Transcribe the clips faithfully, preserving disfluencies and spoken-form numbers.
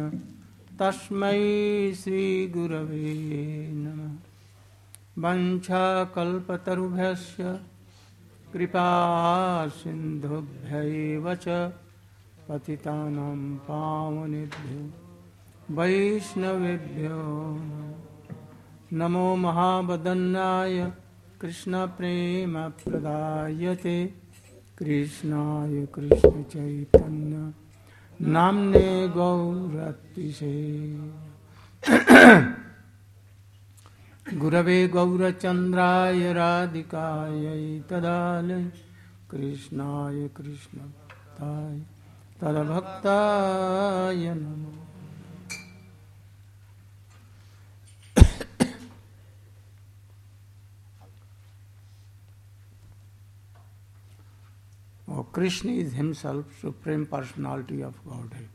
तस्मै श्री गुरवे नमः। वंशाकल्पतरुभ्यश्च कृपा सिन्धुभ्यैव च पतितानां पावनेभ्यो वैष्णवेभ्यो नमो महावदन्नाय कृष्णप्रेमप्रदायते कृष्णाय कृष्णचैतन्य नाम्ने गौरतिसे गुरवे गौरचन्द्राय राधिकायै तदालय कृष्णाय कृष्णभक्ताय तद्भक्ताय नमः। Oh, Krishna is himself Supreme Personality of Godhead.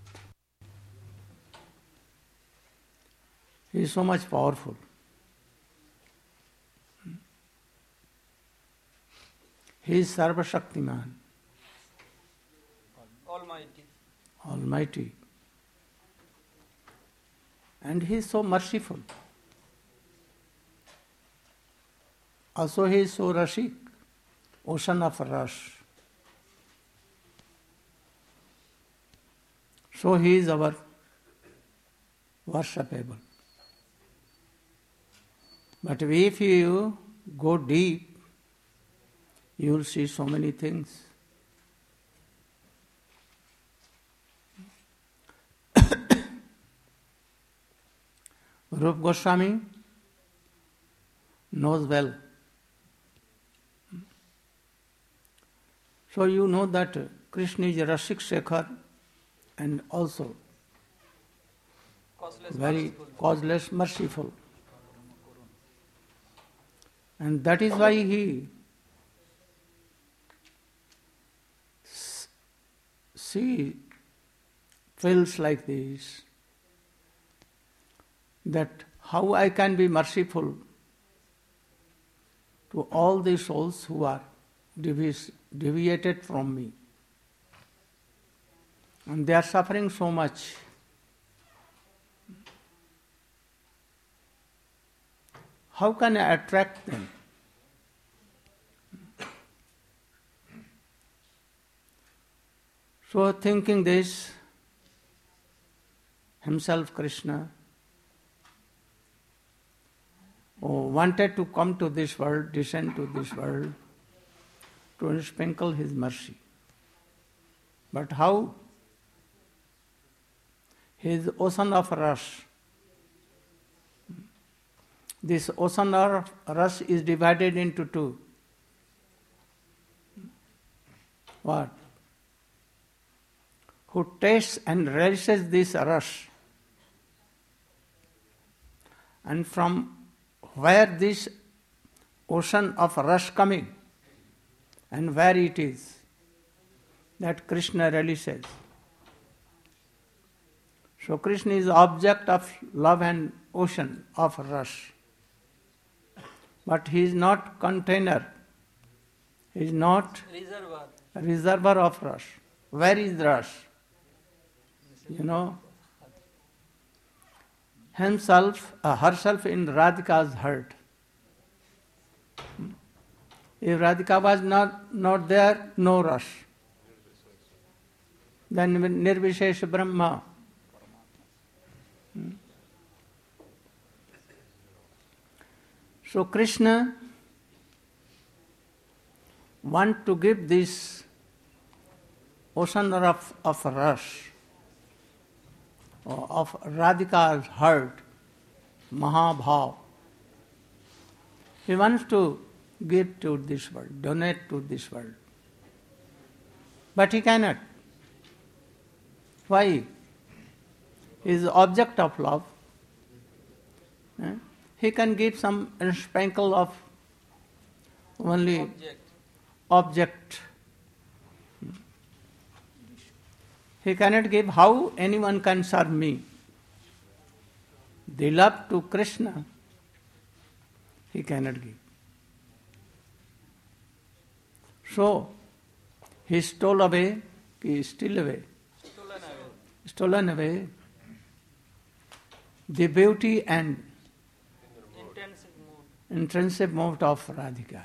He is so much powerful. He is Sarva Shaktiman. Almighty. Almighty. And he is so merciful. Also he is so Rashik, ocean of Rash. So he is our worshipable. But if you go deep, you will see so many things. Rupa Goswami knows well. So you know that Krishna is a Rashik Shekhar and also Causeless, very merciful. causeless, merciful. And that is why he see feels like this, that how I can be merciful to all the souls who are devi- deviated from me. And they are suffering so much. How can I attract them? So thinking this, himself Krishna oh, wanted to come to this world, descend to this world, to sprinkle his mercy. But how? His ocean of rush. This ocean of rush is divided into two. What? Who tastes and relishes this rush, and from where this ocean of rush coming and where it is, that Krishna relishes. So Krishna is object of love and ocean of rush. But he is not container. He is not Reservoir. reservoir of rush. Where is rush? You know, himself, uh, herself in Radhika's heart. If Radhika was not, not there, no rush. Then Nirvishesha Brahma. So Krishna want to give this ocean of, of rush, of Radhika's heart, Mahabhav. He wants to give to this world, donate to this world. But he cannot. Why? He is the object of love. Eh? He can give some sprinkle of only Object. object. He cannot give how anyone can serve me. The love to Krishna, he cannot give. So, he stole away, he is still away, Stolen away. stolen away the beauty and Intrinsic mood. intrinsic mood of Radhika.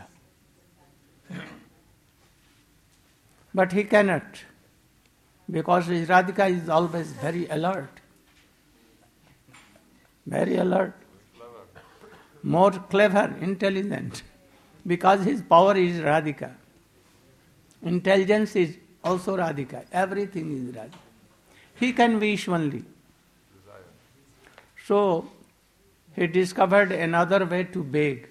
But he cannot, because Radhika is always very alert. Very alert. More clever, intelligent. Because his power is Radhika. Intelligence is also Radhika. Everything is Radhika. He can wish only. So, he discovered another way to beg.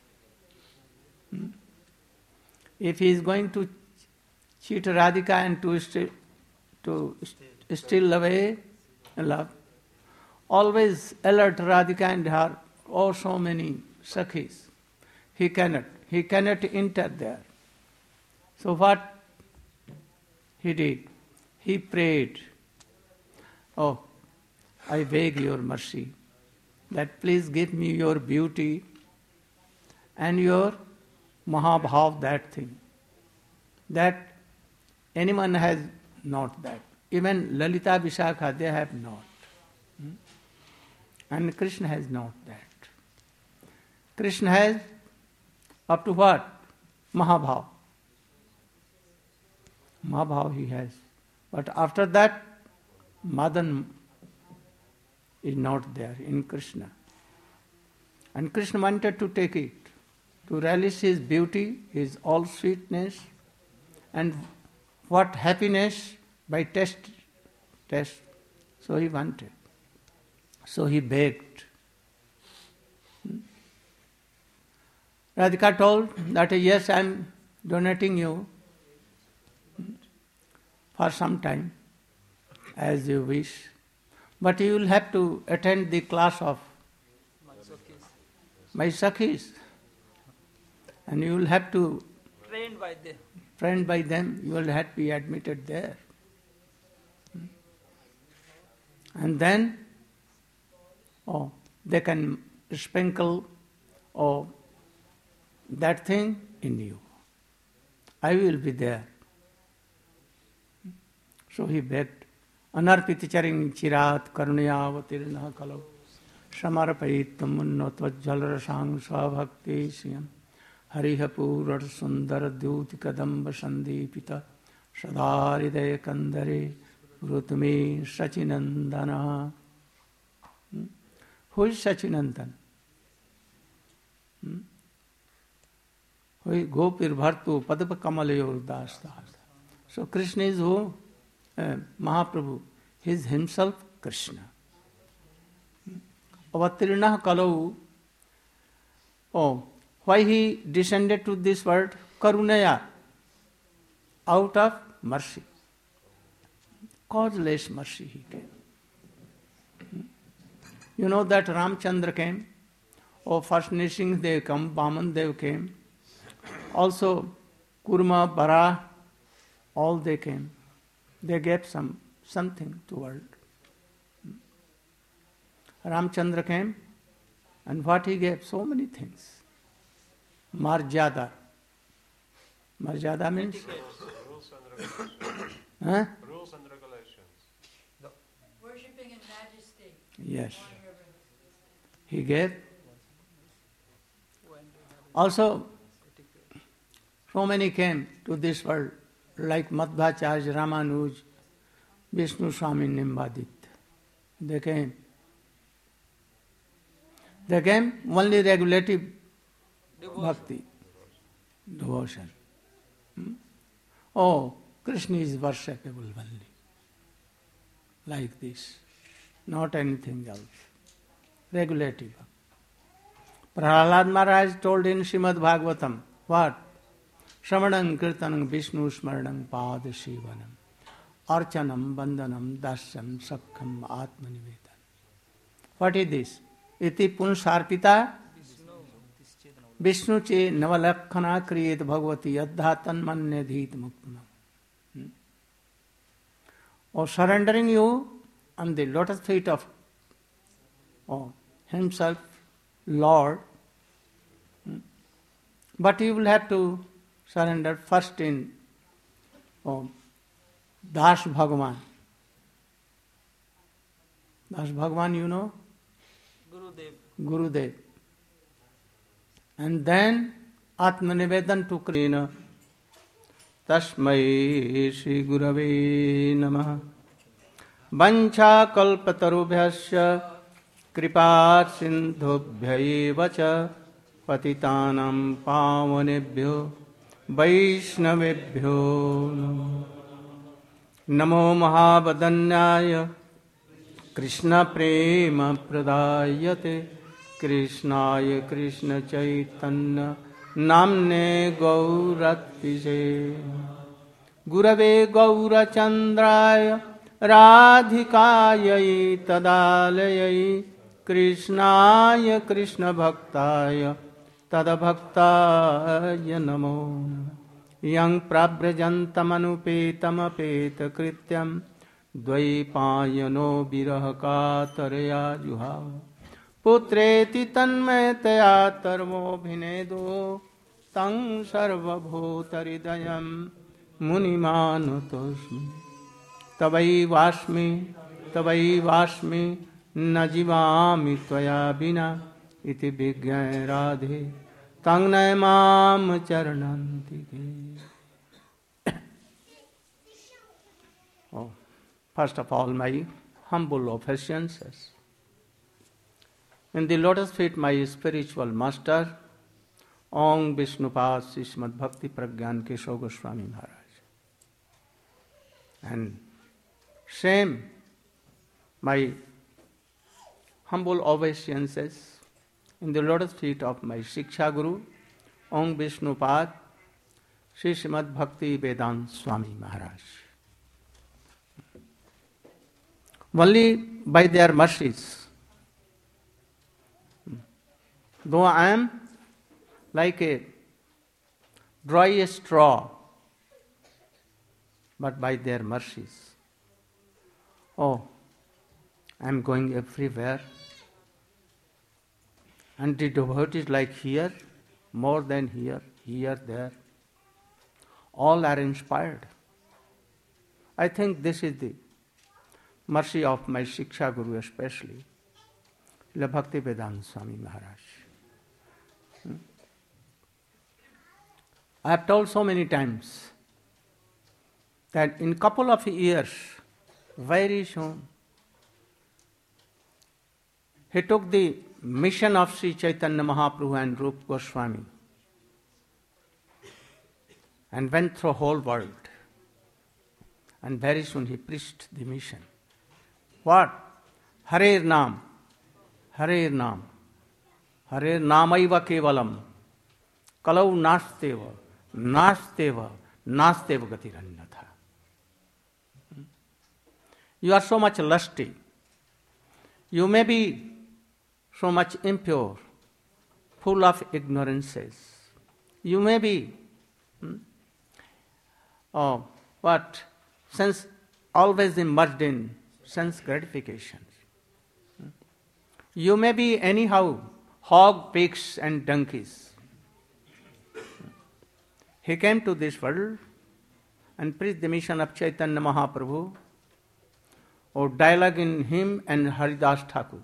If he is going to cheat Radhika and to steal, to steal away love, always alert Radhika and her, oh so many sakhis. He cannot. He cannot enter there. So what he did? He prayed, oh, I beg your mercy, that please give me your beauty and your Mahabhav, that thing. That anyone has not that. Even Lalita Vishakha, they have not. Hmm? And Krishna has not that. Krishna has up to what? Mahabhav. Mahabhav he has. But after that, Madan is not there in Krishna. And Krishna wanted to take it, to relish his beauty, his all sweetness, and what happiness by test, test. So he wanted. So he begged. Radhika told that yes, I am donating you for some time, as you wish. But you will have to attend the class of my Sakhis. And you will have to Trained by them. Trained by them, you will have to be admitted there. And then, oh, they can sprinkle, oh, that thing in you. I will be there. So he begged, Anarpiti charing chirat karunayavatirna kalau samarpayitam unnotvajalarasang svabhakti siyam hariha purar sundara dyuti kadamba sandipita sadharidaya kandare rutme sachinandana. Hmm? Who is Sachinandan? Hmm? Who is Gopir Bhartu Padapa Kamalayor Das Das. So Krishna is who? Uh, Mahaprabhu. He is himself Krishna. Avatirna Kalau. Oh, why he descended to this world? Karunaya. Out of mercy. Causeless mercy he came. You know that Ramchandra came. Oh, first Nrsimha they come, Vaman Dev came. Also Kurma, Bara, all they came. They gave some something to world. Ramchandra came, and what he gave? So many things. Marjada. Marjada means? Rules and regulations. Huh? Rules and regulations. Worshipping in majesty. Yes. He gave. Also, so many came to this world, like Madhvacharya, Ramanuj, Vishnu Swami Nimbadit. They came. They came only regulative Devotion. bhakti, devotion. Hmm? Oh, Krishna is worshipable only. Like this. Not anything else. Regulative. Prahlad Maharaj told in Srimad Bhagavatam, what? Shravanam kirtanam Vishnu smaranam pada shivanam archanam bandhanam dasyam sakham atmanivedan. What is this? Iti punsarpita Vishnu che navalakkhana kriyet bhagavati yadhatan manye dhit muktanam. Or surrendering you on the lotus feet of oh, himself, Lord. But you will have to surrender first in oh, Das Bhagavan. Das Bhagavan, you know? Gurudev. Gurudev. And then Atmanivedan to Krishna. Tasmai Shri Gurave Namaha. Vancha kalpatarubhyasya kripa sindhubhya cha patitanam pavanebhyo vaishnavebhyo namo. Namo mahavadanyaya Krishna prema pradayate Krishnaya Krishna chaitanya namne gauratpise Gurave gaurachandraya radhikayai tadalayai Krishnaya Krishna bhaktaya tadabhaktaya namo. Yang prabrajantamanupetamapeta krityam dvaipayano virahakataraya juhava putreti tanmayataya tarvo bhinedo tang sarvabhutaridayam munimanutosmi tavai vasmi tavai vasmi najivami tvaya bina iti vigyaya radhe tang naimam charananti. Oh, first of all, my humble obeisances. In the lotus feet, my spiritual master, Om Vishnupad Srimad Bhakti Pragyan Keshav Goswami Maharaj. And same, my humble obeisances in the lotus feet of my Shiksha Guru, Om Vishnupad Sri Srimad Bhakti Vedanta Swami Maharaj. Only by their mercies, though I am like a dry straw, but by their mercies, oh, I am going everywhere. And the devotees like here, more than here, here, there, all are inspired. I think this is the mercy of my Shiksha Guru especially, Srila Bhaktivedanta Swami Maharaj. Hmm? I have told so many times that in couple of years, very soon, he took the mission of Sri Chaitanya Mahaprabhu and Rupa Goswami and went through whole world. And very soon he preached the mission. What? Harer Nam, Harer Nam, Harer Namaiva Kevalam, Kalau Nasteva, Nasteva, Nasteva Gatirannatha. You are so much lusty. You may be so much impure, full of ignorances. You may be, hmm, oh, what? Sense always immersed in sense gratifications. You may be anyhow hog, pigs and donkeys. He came to this world and preached the mission of Chaitanya Mahaprabhu, or dialogue in him and Haridas Thakur.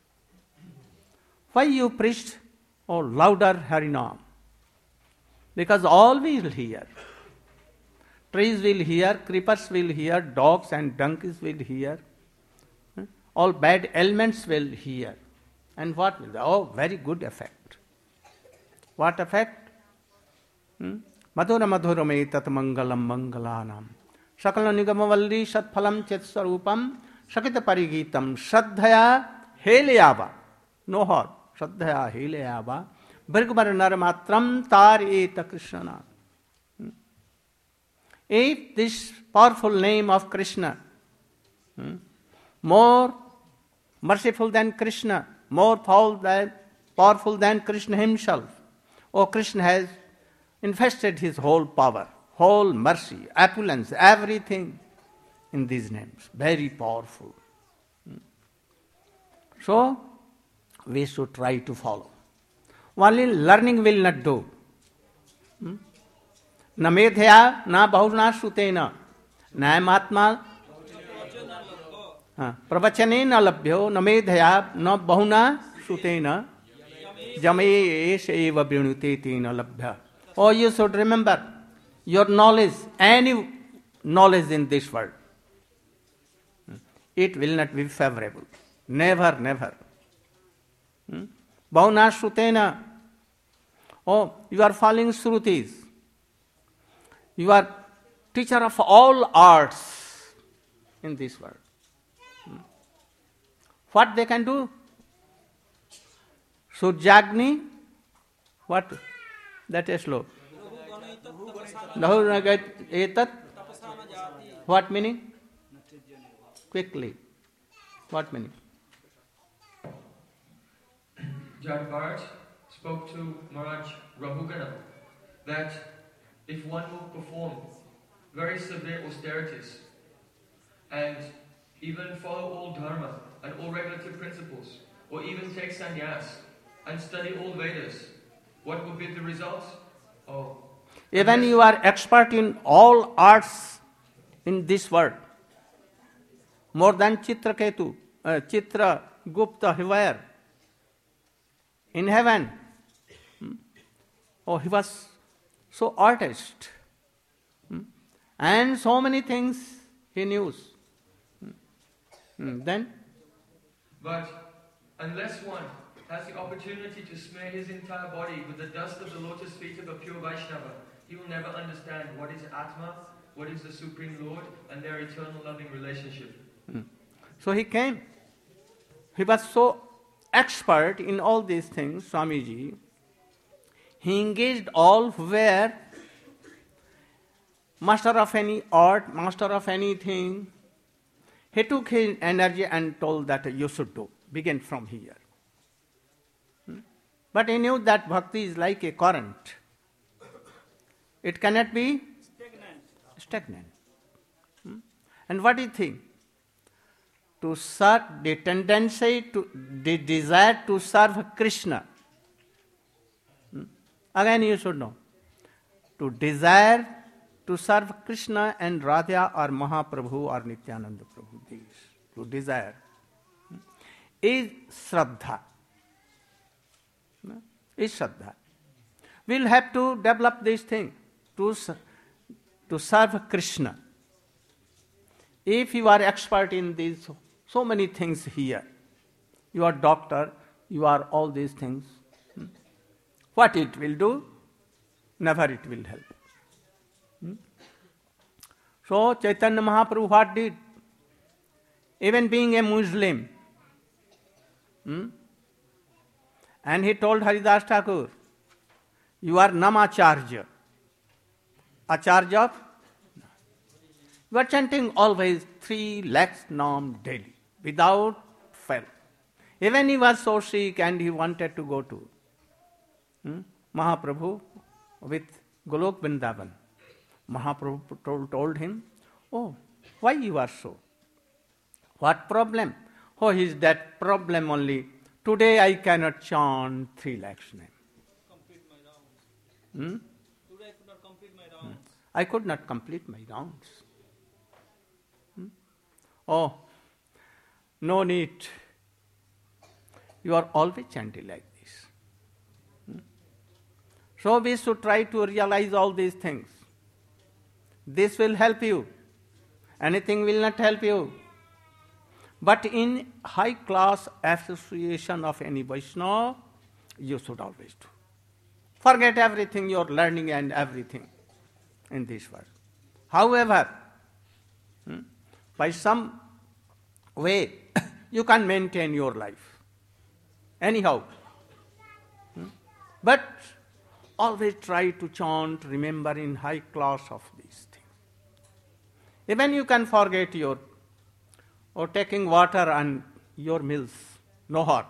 Why you preached, oh, louder Harinam? Because all will hear. Trees will hear, creepers will hear, dogs and donkeys will hear. All bad elements will hear. And what will they? Oh, very good effect. What effect? Madhura madhura me tat mangalam mangalanam. Sakala nigamavalli satphalam chetsarupam sakita parigitam shraddhaya heleyava. No hot. Shraddhaya heleyava. Virgumar naramatram tar eta Krishnana. If this powerful name of Krishna, hmm, more merciful than Krishna, more powerful than, powerful than Krishna himself, oh, Krishna has infested his whole power, whole mercy, opulence, everything in these names. Very powerful. Hmm. So, we should try to follow. Only learning will not do. Hmm? न मेधया न बहुना श्रुतेन न्यायमात्मा प्रवचने न लभ्यो न मेधया न बहुना sutena jamesh eva vrinute tena labhya. Oh, you should remember your knowledge, any knowledge in this world, it will not be favorable. Never, never. Bhavna shrutena. Oh, you are following shrutis. You are teacher of all arts in this world. What they can do? Surjagni, what? That is slow. Etat. What meaning? Quickly. What meaning? Jad Bharat spoke to Maharaj Rahugana that if one will perform very severe austerities and even follow all dharma and all regulative principles, or even take sannyas and study all Vedas, what would be the results? Oh, even you are expert in all arts in this world, more than Chitraketu, uh, Chitra Gupta, where? In heaven. Hmm? Oh, he was so artist. Hmm? And so many things he knew. Hmm? Hmm. Then? But unless one has the opportunity to smear his entire body with the dust of the lotus feet of a pure Vaishnava, he will never understand what is Atma, what is the Supreme Lord, and their eternal loving relationship. Hmm. So he came. He was so expert in all these things, Swamiji. He engaged all where master of any art, master of anything. He took his energy and told that you should do. Begin from here. Hmm? But he knew that bhakti is like a current. It cannot be Stagnant. stagnant. Hmm? And what do you think? To serve, the tendency to, the desire to serve Krishna. Hmm? Again you should know. To desire to serve Krishna and Radha or Mahaprabhu or Nityananda Prabhu, these, to desire, hmm, is Shraddha. Hmm? Is Shraddha. We'll have to develop this thing to, to serve Krishna. If you are expert in these so many things here, you are doctor, you are all these things, hmm, what it will do? Never it will help. Hmm? So Chaitanya Mahaprabhu what did? Even being a Muslim, hmm, and he told Haridas Thakur, you are Namacharya. Acharya of? You are chanting always three lakhs nam daily, without fail. Even he was so sick and he wanted to go to hmm, Mahaprabhu with Golok Vrindavan. Mahaprabhu told, told him, oh, why you are so? What problem? Oh, is that problem only. Today I cannot chant three lakhs name. Complete my rounds. Hmm? Today I could not complete my rounds. I could not complete my rounds. Hmm? Oh, no need. You are always chanting like this. Hmm? So we should try to realize all these things. This will help you. Anything will not help you. But in high class association of any Vaishnava, you should always do. Forget everything you're learning and everything in this world. However, hmm, by some way, you can maintain your life. Anyhow. Hmm? But always try to chant, remember in high class of these things. Even you can forget your, or taking water and your meals, no harm.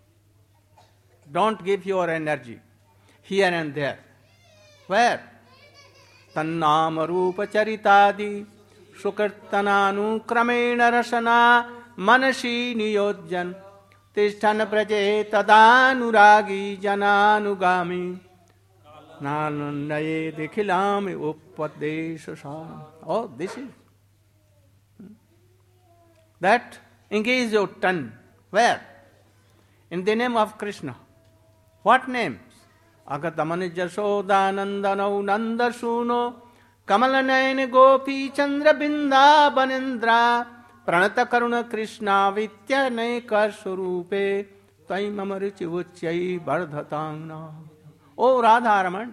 Don't give your energy here and there. Where? Tannama rupa charitadi sukirtananu kramena rasana manasi niyojjan tishthan praje tadanuragi jananugami nanandaye dikhilami upadesha. Oh, this is that engage your tongue. Where? in the name of Krishna. What names? Agatamani Jashodanandanau Nandasuno Kamalanayan Gopi Chandra Binda Banendra Pranata Karuna Krishna Vityaneka Surupe Tai Mamarichi Uchai Bardhatangna. O Radharaman,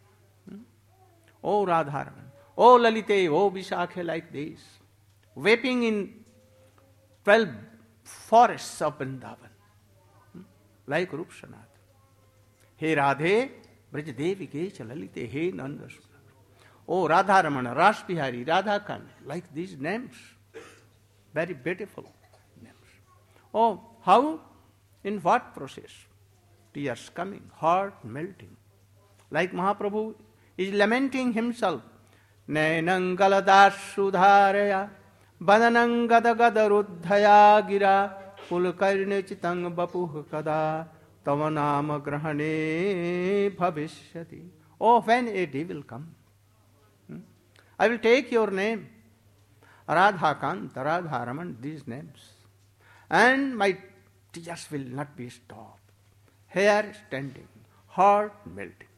O Radharaman, O Lalite, O Vishakhe, like this, weeping in twelve forests of Vrindavan, like Rupshanath. He Radhe, Brajdevi Kecha Lalite, He Nandasuna. O Radharamana, Ras Bihari, Radhakan, like these names, very beautiful names. Oh, how? In what process? Tears coming, heart melting. Like Mahaprabhu is lamenting himself. Nainangaladas sudharaya, badanangadagadharuddhaya gira, pulkarne chitang bapuh kada, tavanama grahane bhavishyati. Oh, when a day will come, hmm? I will take your name, Radhakant, Radharaman, these names, and my tears will not be stopped. Hair standing, heart melting.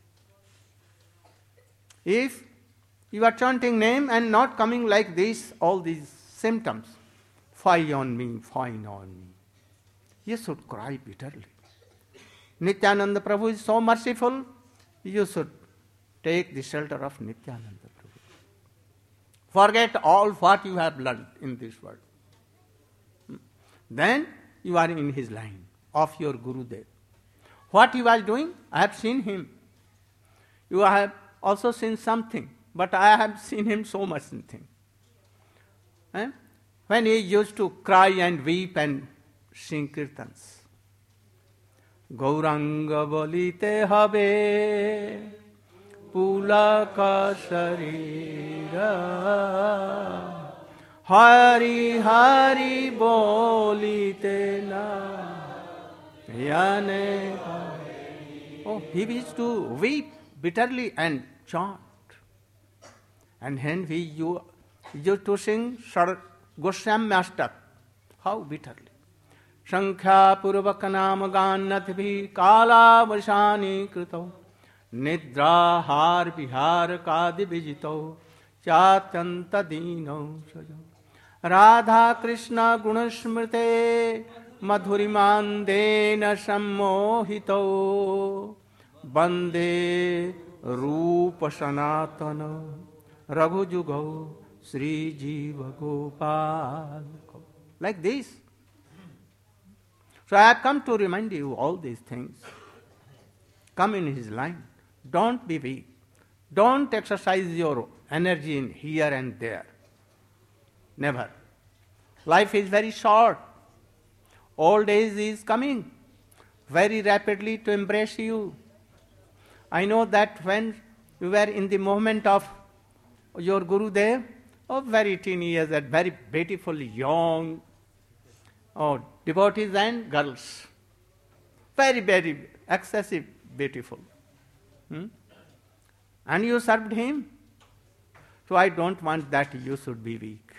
If you are chanting name and not coming like this, all these symptoms, fie on me, fine on me, you should cry bitterly. Nityananda Prabhu is so merciful, you should take the shelter of Nityananda Prabhu. Forget all what you have learned in this world. Then you are in his line of your Gurudev. What he was doing, I have seen him. You have also seen something, but I have seen him so much thing. Eh? When he used to cry and weep and sing kirtans. Gauranga bolite habe pulaka sharira Hari Hari bolite na yane. Oh, he used to weep bitterly and chant. And when we used to sing Goswami Master, how bitterly. Sankhya purvakanam ganatbhi kala vashani krito nidra har bihar kadi vijito chatyanta dino sajo Radha Krishna gunasmrite madhurimandena sammohito Bande Rupa Sanatana Raghujugo Sri Jiva Gopal. Like this. So I have come to remind you all these things. Come in his line. Don't be weak. Don't exercise your energy in here and there. Never. Life is very short. Old age is coming very rapidly to embrace you. I know that when you were in the moment of your Gurudev, oh, very teen years, that very beautiful young oh, devotees and girls, very, very excessive beautiful. Hmm? And you served him. So I don't want that you should be weak.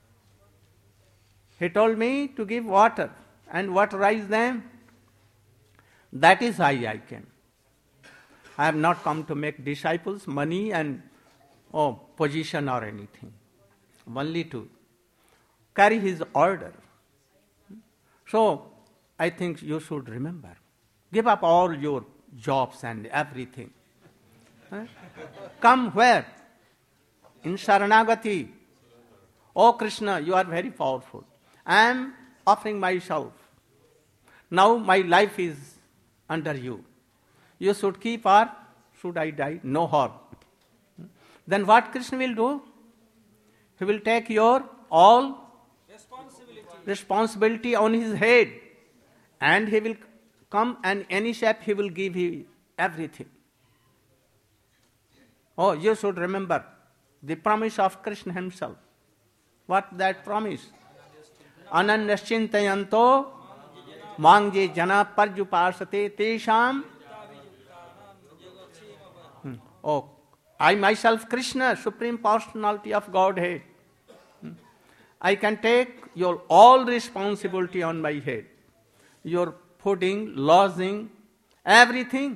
He told me to give water and waterize them. That is why I came. I have not come to make disciples, money and oh, position or anything. Only to carry his order. So, I think you should remember. Give up all your jobs and everything. Huh? Come where? In Sharanagati. Oh Krishna, you are very powerful. I am offering myself. Now my life is under you. You should keep or should I die? No harm. Then what Krishna will do? He will take your all responsibility. responsibility on his head. And he will come and any shape he will give you everything. Oh, you should remember the promise of Krishna himself. What that promise? Ananyaschintayanto mangje jana parjupasate tesham. Hmm. Oh, I myself, Krishna, Supreme Personality of Godhead. Hmm. I can take your all responsibility on my head. Your fooding, lodging, everything.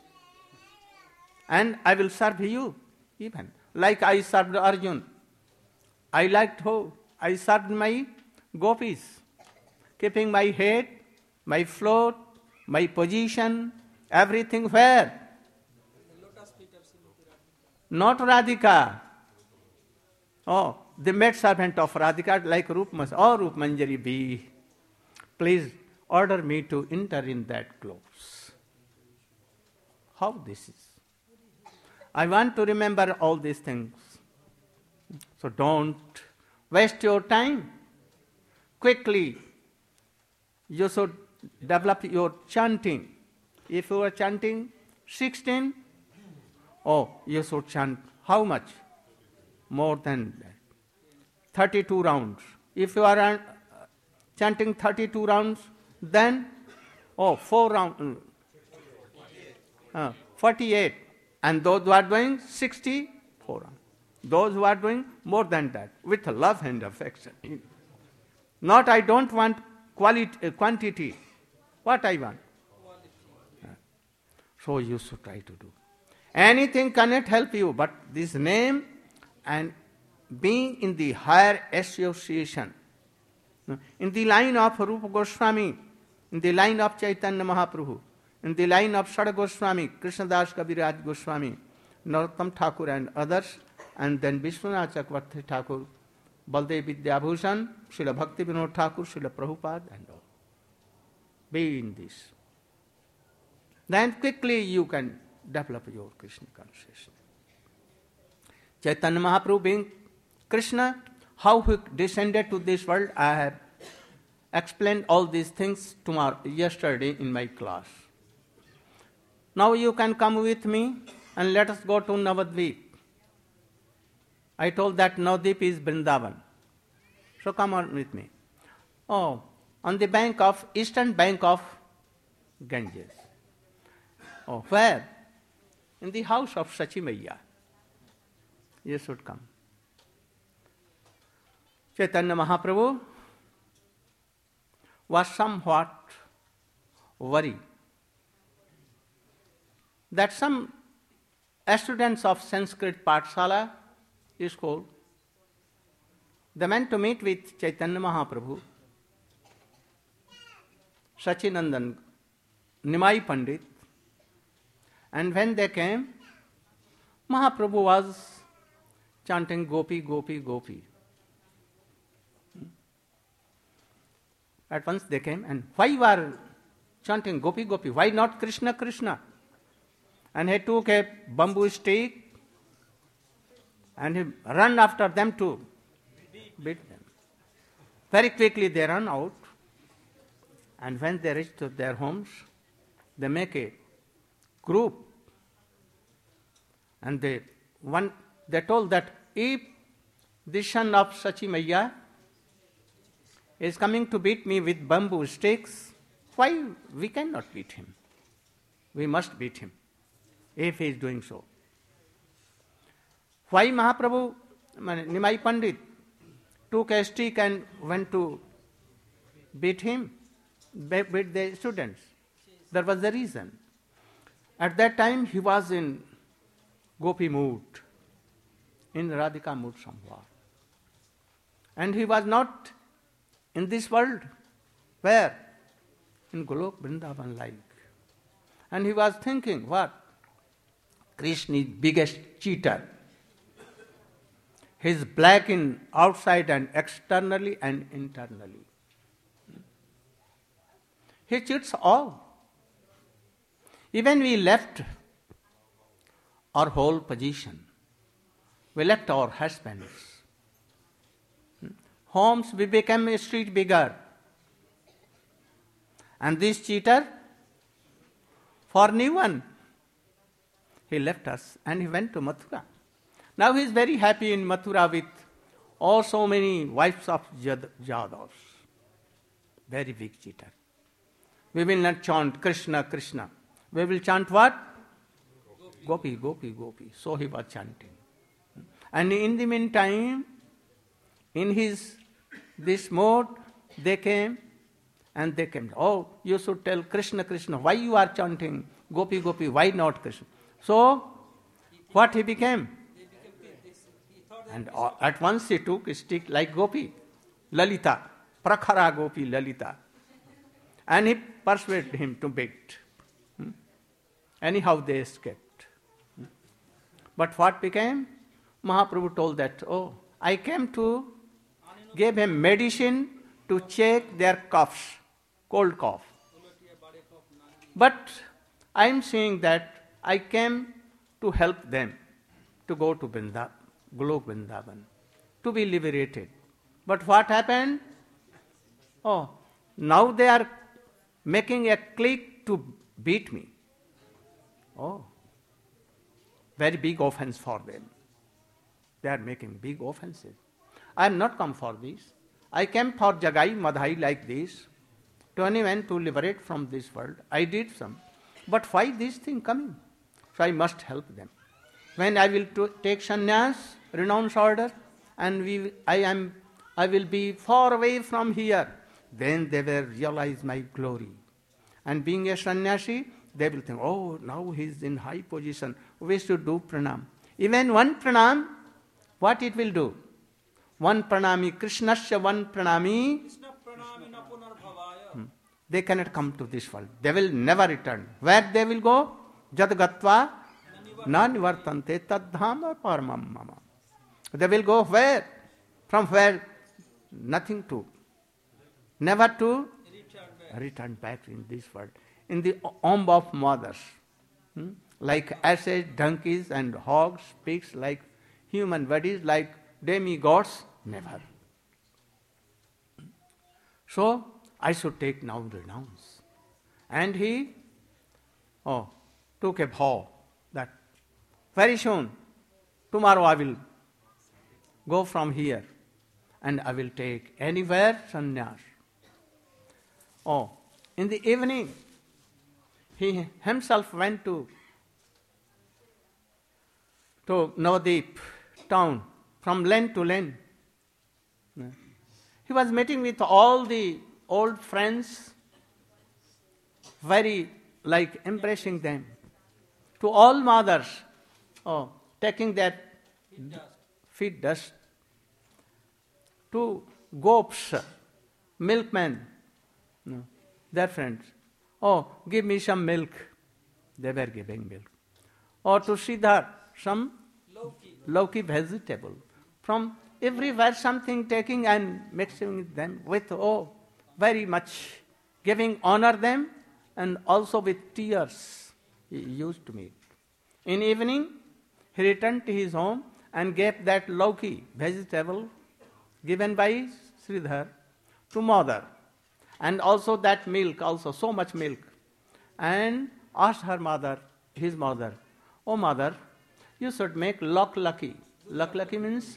And I will serve you even. Like I served Arjun. I liked how I served my gopis, keeping my head, my float, my position, everything where? Not Radhika. Oh, the maid servant of Radhika like Rup Mas. Oh, Rup Manjari be. Please order me to enter in that clothes. How this is? I want to remember all these things. So don't waste your time. Quickly, you should develop your chanting. If you are chanting sixteen, oh, you should chant how much? More than that. thirty-two rounds. If you are uh, chanting thirty-two rounds, then, oh, four rounds, uh, forty-eight. And those who are doing sixty-four rounds. Those who are doing more than that, with love and affection. Not I don't want quality, uh, quantity. What I want? Uh, so you should try to do. Anything cannot help you, but this name and being in the higher association. In the line of Rupa Goswami, in the line of Chaitanya Mahaprabhu, in the line of Sada Goswami, Krishnadas Kaviraj Goswami, Narottam Thakur and others, and then Vishwanath Chakravarti Thakur, Baldev Vidyabhushan, Srila Bhakti Vinod Thakur, Srila Prabhupada and all. Be in this. Then quickly you can develop your Krishna consciousness. Chaitanya Mahaprabhu being Krishna, how he descended to this world, I have explained all these things tomorrow, yesterday in my class. Now you can come with me and let us go to Navadvip. I told that Navadvip is Vrindavan. So come on with me. Oh, on the bank of, eastern bank of Ganges. Oh, where? In the house of Sachi Maiya. You should come. Chaitanya Mahaprabhu was somewhat worried that some students of Sanskrit Pathshala school, they went to meet with Chaitanya Mahaprabhu, Sachinandan, Nimai Pandit, and when they came, Mahaprabhu was chanting Gopi, Gopi, Gopi. At once they came, and why you are chanting Gopi, Gopi? Why not Krishna, Krishna? And he took a bamboo stick and he ran after them to beat them. Very quickly they run out, and when they reach to their homes, they make a group, and they one they told that if the son of Sachi Maiya is coming to beat me with bamboo sticks, why we cannot beat him? We must beat him if he is doing so. Why Mahaprabhu, Nimai Pandit, took a stick and went to beat him, beat the students? There was the reason. At that time he was in Gopi mood, in Radhika mood somewhat. And he was not in this world. Where? In Golok Vrindavan like. And he was thinking, what? Krishna is biggest cheater. He is black in outside and externally and internally. He cheats all. Even we left our whole position. We left our husbands. Homes, we became a street beggar. And this cheater, for new one, he left us and he went to Mathura. Now he is very happy in Mathura with all so many wives of Jadavs. Very big cheater. We will not chant Krishna, Krishna. We will chant what? Gopi, Gopi, Gopi. So he was chanting. And in the meantime, in his this mode, they came And they came, oh, you should tell Krishna, Krishna, why you are chanting Gopi, Gopi, why not Krishna? So, what he became? And uh, at once he took a stick like Gopi, Lalita, Prakhara Gopi Lalita. And he persuaded him to beat. Hmm? Anyhow, they escaped. Hmm? But what became? Mahaprabhu told that, oh, I came to give him medicine to check their coughs, cold cough. But I am saying that I came to help them to go to Vrindavan, Golok Vrindavan, to be liberated. But what happened? Oh, now they are making a clique to beat me. Oh, very big offense for them. They are making big offenses. I am not come for this. I came for Jagai Madhai like this, to anyone to liberate from this world. I did some. But why this thing coming? So I must help them. When I will to take sannyas, renounce order, and we, I am, I will be far away from here, then they will realize my glory. And being a sannyasi, they will think, oh, now he is in high position. We should do pranam. Even one pranam, what it will do? One pranami, Krishnasya one pranami, Krishna pranami na punarbhavaya. they cannot come to this world. They will never return. Where they will go? Jad gatva na nivartante tadhama paramam mama. They will go where? From where? Nothing to. Never to return back in this world. In the womb of mothers. Hmm? Like asses, donkeys and hogs, pigs, like human bodies, like demigods, never. So, I should take now renounce. And he oh, took a vow that very soon, tomorrow I will go from here and I will take anywhere sannyas. Oh, in the evening, he himself went to, to Navadip town, from lane to lane. He was meeting with all the old friends, very like impressing them. To all mothers, oh, taking their feet dust. To gops, milkmen, no, their friends. Oh, give me some milk. They were giving milk. Or to Siddharth, some Lauki vegetable. From everywhere something taking and mixing them with, oh, very much giving honor them and also with tears he used to meet. In evening, he returned to his home and gave that Lauki vegetable given by Sridhar to mother. And also that milk, also so much milk. And asked her mother, his mother, oh mother, you should make lok lucky. Lok lucky means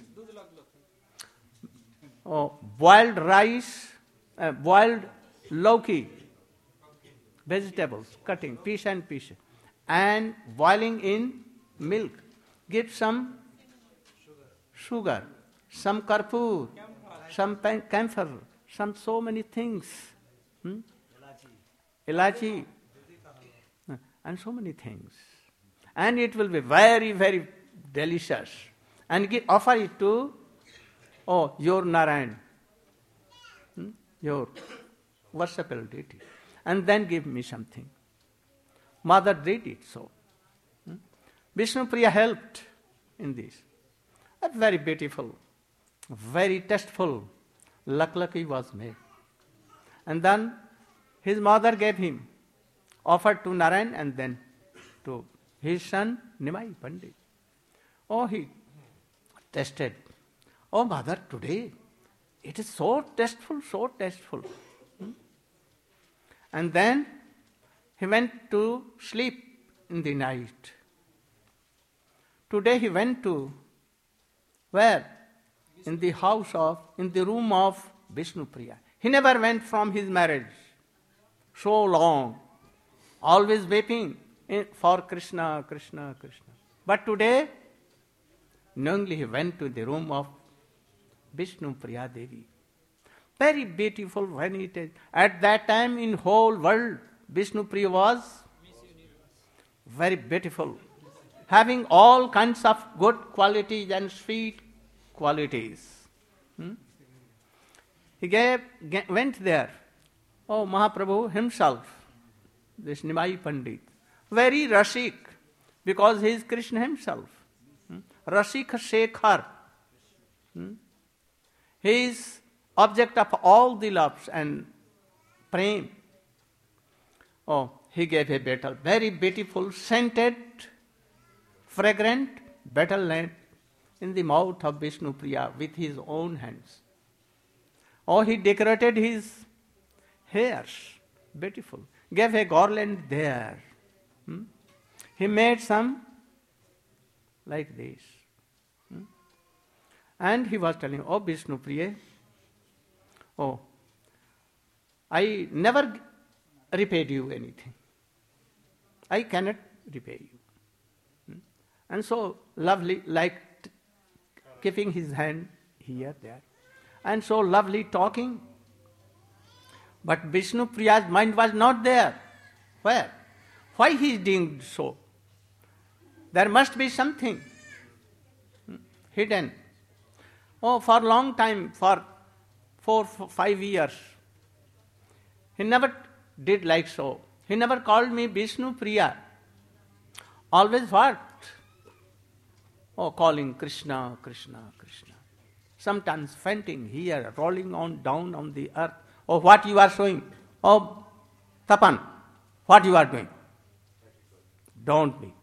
oh, boiled rice, uh, boiled lauki, vegetables, cutting, piece and piece, and boiling in milk. Give some sugar, some karpur, some pan- camphor, some so many things. Hmm? Elachi. And so many things. And it will be very, very delicious. And give, offer it to, oh, your Narayan, hmm? your worshipable deity. And then give me something. Mother did it so. Hmm? Vishnupriya helped in this. A very beautiful, very tasteful laklaki was made. And then his mother gave him, offered to Narayan and then to his son Nimai Pandit. Oh, he tasted. Oh, mother, today it is so tasteful, so tasteful. Hmm? And then he went to sleep in the night. Today he went to where? In the house of, in the room of Vishnupriya. He never went from his marriage. So long. Always weeping for Krishna, Krishna, Krishna. But today, knowingly he went to the room of Vishnupriya Devi. Very beautiful when it is. At that time in whole world, Vishnu Priya was very beautiful, having all kinds of good qualities and sweet qualities. Hmm? He gave, ga- went there. Oh, Mahaprabhu himself, this Nimai Pandit, very Rasik, because he is Krishna himself. Hmm? Rasik Shekhar. Hmm? He is object of all the loves and prem. Oh, he gave a betel, very beautiful, scented, fragrant betel lamp in the mouth of Vishnu Priya with his own hands. Oh, he decorated his hairs, beautiful. Gave a garland there. Hmm? He made some like this. Hmm? And he was telling, oh Vishnu Priya, oh, I never repaid you anything. I cannot repay you. Hmm? And so lovely, like t- keeping his hand here, there. And so lovely talking. But Vishnu Priya's mind was not there. Where? Why he is doing so? There must be something hmm, hidden. Oh, for a long time, for four, f- five years, he never did like so. He never called me Vishnu Priya. Always what? Oh, calling Krishna, Krishna, Krishna. Sometimes fainting here, rolling on down on the earth. Oh, what you are showing? Oh, Tapan, what you are doing? Don't meet.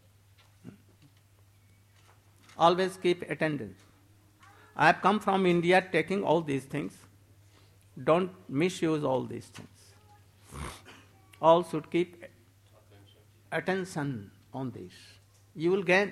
Always keep attendance. I have come from India taking all these things. Don't misuse all these things. All should keep attention on this. You will gain.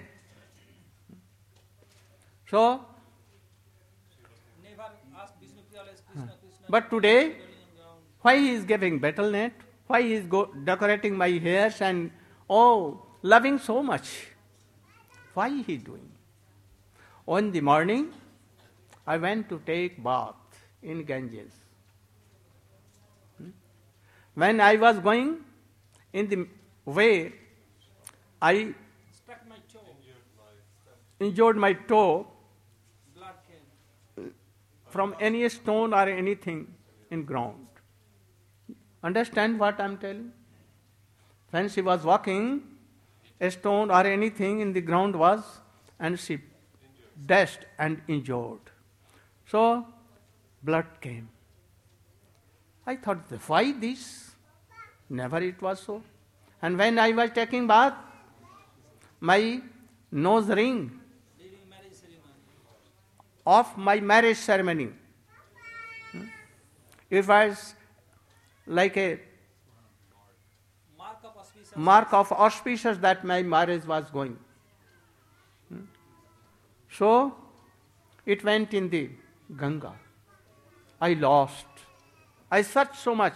So, Never ask Vishnu Priya as Krishna, Krishna. but today, rolling on ground. why he is giving betel net? Why he is go- decorating my hairs and, oh, loving so much? Why he doing? On the morning, I went to take bath in Ganges. Hmm? When I was going in the way, I Struck my toe. injured my toe Blood came. from any stone or anything in ground. Understand what I am telling? When she was walking, a stone or anything in the ground was, and she dashed and injured. So, blood came. I thought, why this? Never it was so. And when I was taking bath, my nose ring During marriage ceremony. of my marriage ceremony, hmm, it was like a Mark of auspicious. mark of auspicious that my marriage was going. Hmm. So, it went in the Ganga. I lost. I searched so much,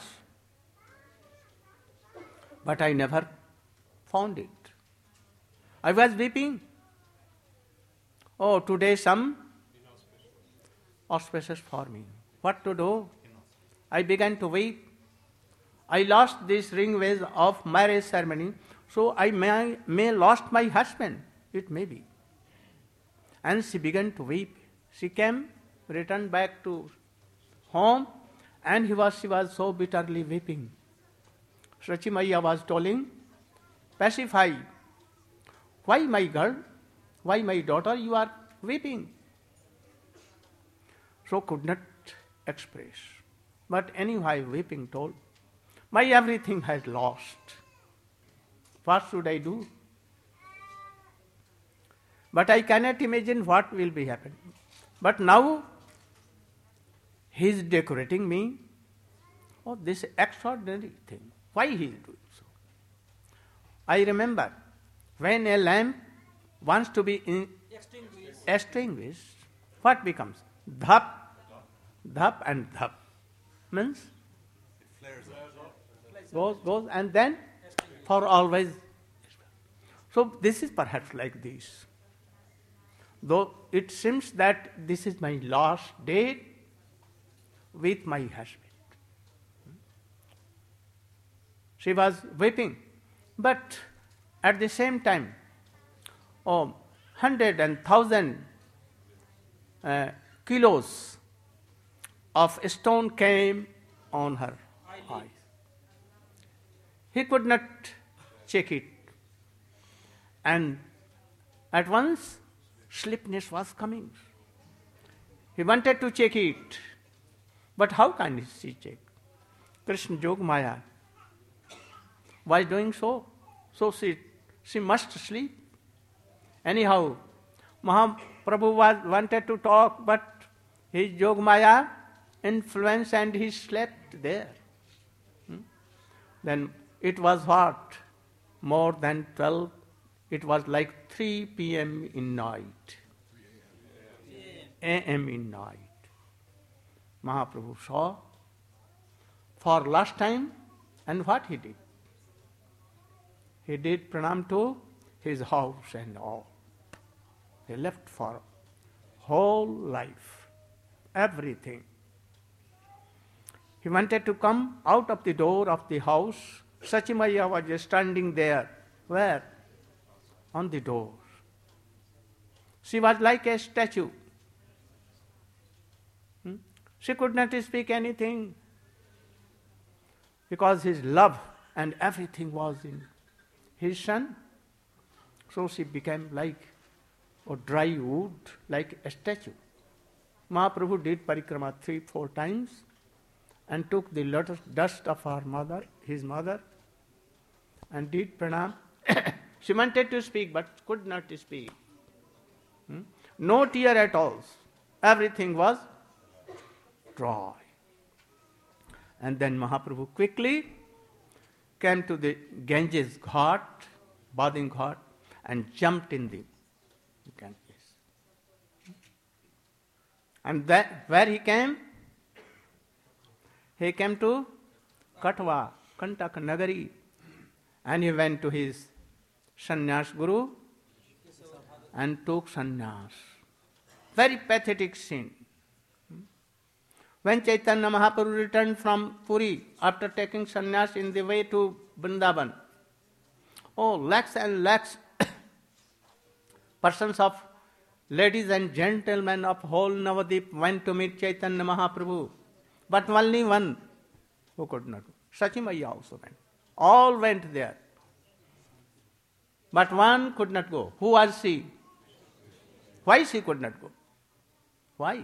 but I never found it. I was weeping. Oh, today some auspicious for me. What to do? I began to weep. I lost this ring ways of marriage ceremony, so I may, may lost my husband. It may be. And she began to weep. She came, returned back to home, and he was, she was so bitterly weeping. Sachi Maya was telling, pacify. Why, my girl? Why, my daughter, you are weeping? So could not express. But anyway, weeping told, my everything has lost. What should I do? But I cannot imagine what will be happening. But now, he is decorating me. Oh, this extraordinary thing. Why he is doing so? I remember, when a lamp wants to be in Extinguished. extinguished, what becomes? Dhap, dhap and dhap. Means? Goes, goes, and then for always. So this is perhaps like this. Though it seems that this is my last day, with my husband. She was weeping, but at the same time, oh, hundred and thousand uh, kilos of stone came on her eyes. He could not check it. And at once, sleepiness was coming. He wanted to check it. But how can he check? Krishna Jog Maya was doing so. So she, she must sleep. Anyhow, Mahaprabhu was wanted to talk, but his Jog Maya influence and he slept there. Hmm? Then it was what? More than twelve. It was like three p.m. in night. A M in night. Mahaprabhu saw for last time, and what he did? He did pranam to his house and all. He left for whole life, everything. He wanted to come out of the door of the house. Sachimaya was standing there. Where? On the door. She was like a statue. Hmm? She could not speak anything because his love and everything was in his son. So she became like a dry wood, like a statue. Mahaprabhu did parikrama three, four times and took the lotus dust of her mother, his mother, and did pranam. She wanted to speak but could not speak. Hmm? No tear at all. Everything was dry. And then Mahaprabhu quickly came to the Ganges Ghat, bathing ghat, and jumped in the Ganges. And that, where he came? He came to Katwa, Kantak Nagari, and he went to his sannyas guru and took sannyas. Very pathetic scene. When Chaitanya Mahaprabhu returned from Puri after taking sannyas in the way to Vrindavan, oh, lakhs and lakhs persons of ladies and gentlemen of whole Navadip went to meet Chaitanya Mahaprabhu. But only one who could not go. Sachimaya also went. All went there. But one could not go. Who was she? Why she could not go? Why?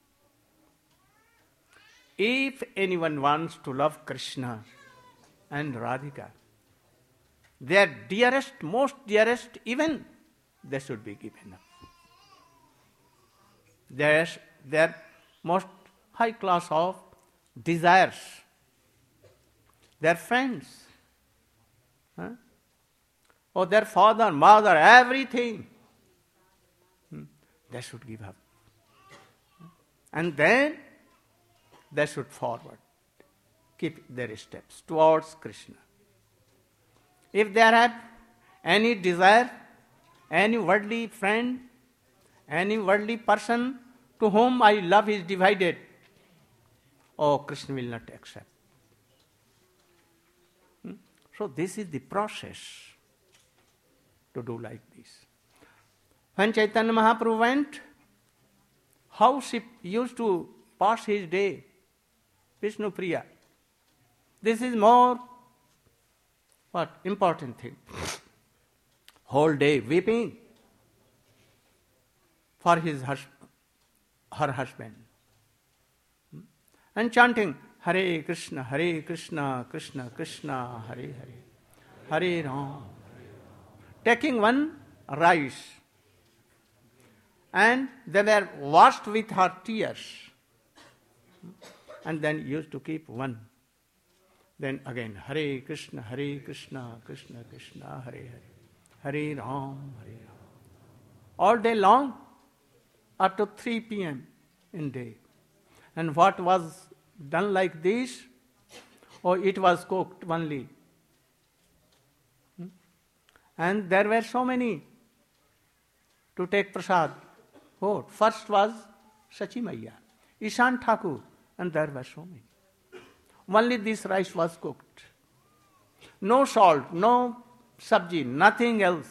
If anyone wants to love Krishna and Radhika, their dearest, most dearest, even they should be given up. Their, their most high class of desires, their friends, huh? or their father, mother, everything, hmm? they should give up. And then they should forward, keep their steps towards Krishna. If they have any desire, any worldly friend, any worldly person to whom my love is divided, oh, Krishna will not accept. Hmm? So this is the process to do like this. When Chaitanya Mahaprabhu went, how she used to pass his day, Vishnu Priya. This is more, what, important thing. Whole day weeping for his hus- her husband. Hmm? And chanting, Hare Krishna, Hare Krishna, Krishna Krishna, Hare Hare, Hare Ram. Taking one rice, and they were washed with her tears. And then used to keep one. Then again, Hare Krishna, Hare Krishna, Krishna Krishna, Hare Hare, Hare Ram, Hare Ram. All day long, up to three p.m. in day. And what was done like this? Oh, it was cooked only. Hmm? And there were so many to take prasad. Oh, first was Sachimaya, Ishan Thakur, and there were so many. Only this rice was cooked. No salt, no sabji, nothing else.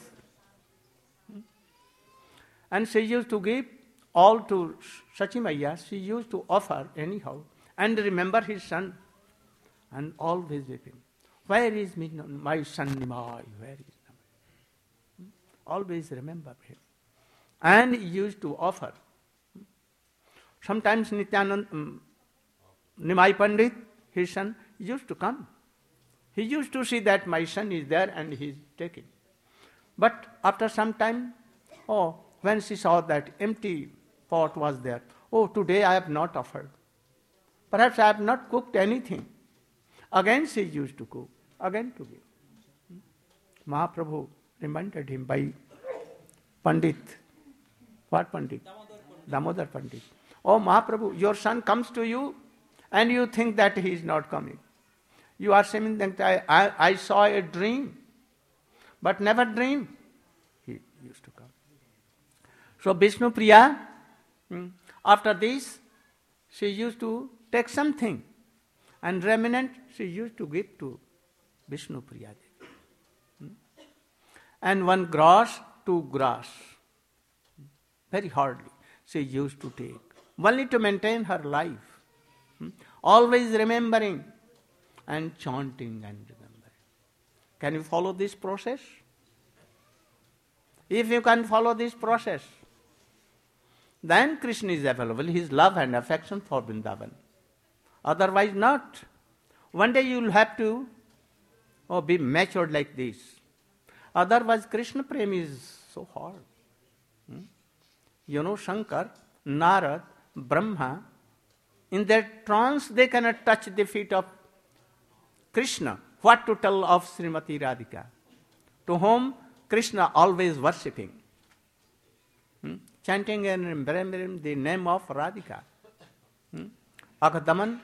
And she used to give all to Sachi Maiya. She used to offer anyhow and remember his son and always with him. Where is my son Nimai? Where is Nimai? Always remember him. And he used to offer. Sometimes Nityanand, um, Nimai Pandit, his son, used to come. He used to see that my son is there and he is taking. But after some time, oh, when she saw that empty pot was there, oh, today I have not offered. Perhaps I have not cooked anything. Again she used to cook, again to give. Mahaprabhu reminded him by Pandit. What Pandit? Damodar Pandit. Oh Mahaprabhu, your son comes to you and you think that he is not coming. You are saying that I, I, I saw a dream, but never dream. He used to come. So Vishnu Priya, hmm, after this, she used to take something and remnant she used to give to Vishnu Priya. Hmm? And one gross, two gross. Very hardly she used to take. Only to maintain her life. Hmm? Always remembering and chanting and remembering. Can you follow this process? If you can follow this process, then Krishna is available, his love and affection for Vrindavan. Otherwise not. One day you will have to oh, be matured like this. Otherwise Krishna Prem is so hard. Hmm? You know Shankar, Narad, Brahma, in their trance they cannot touch the feet of Krishna. What to tell of Srimati Radhika, to whom Krishna always worshipping, hmm? chanting and remembering the name of Radhika. Hmm? Akadaman,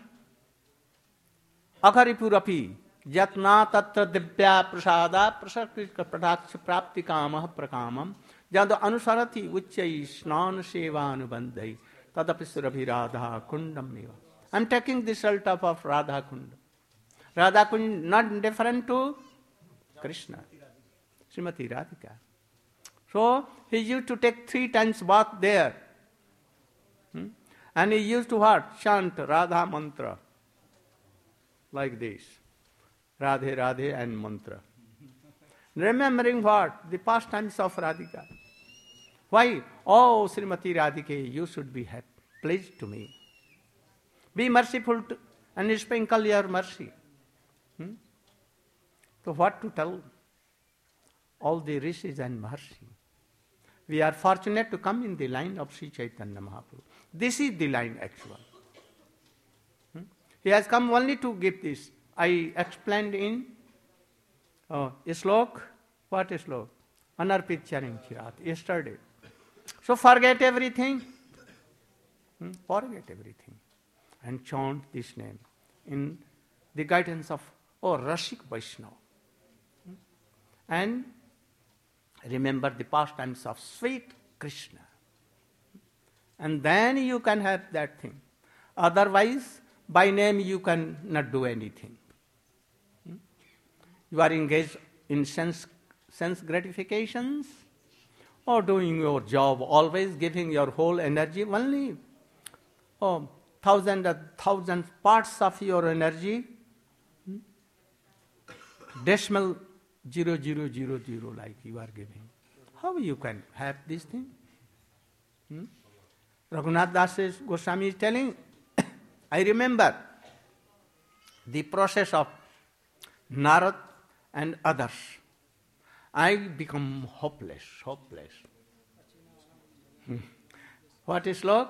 Akaripurapi, Jatna Tatra Divya Prasada, Prasakritka Pradaksa Prapti Kama Prakamam, Jada Anusarati Uchai Snan Seva Anubandhai, Tadapisurabi Radha Kundam Meva. I am taking the salt of Radha Kundam. Radha Kund not different to Krishna, Srimati Radhika. So he used to take three times bath there. Hmm? And he used to what? Chant Radha mantra. Like this. Radhe Radhe and mantra. Remembering what? The pastimes of Radhika. Why? Oh Srimati Radhike, you should be happy, pleased to me. Be merciful to, and sprinkle your mercy. Hmm? So what to tell? All the rishis and Maharshi. We are fortunate to come in the line of Sri Chaitanya Mahaprabhu. This is the line actual. Hmm? He has come only to give this. I explained in uh, Slok, what Slok? Anarpit Charing Chirat, yesterday. So forget everything. Hmm? Forget everything. And chant this name in the guidance of oh, Rashik Vaishnava. Hmm? And remember the pastimes of sweet Krishna. And then you can have that thing. Otherwise, by name you cannot do anything. Hmm? You are engaged in sense, sense gratifications or doing your job, always giving your whole energy, only oh, thousand or thousand parts of your energy, hmm? decimal Zero, zero, zero, zero, like you are giving. How you can have this thing? Hmm? Raghunath Das Goswami is telling, I remember the process of Narad and others. I become hopeless, hopeless. Hmm. What is Lord?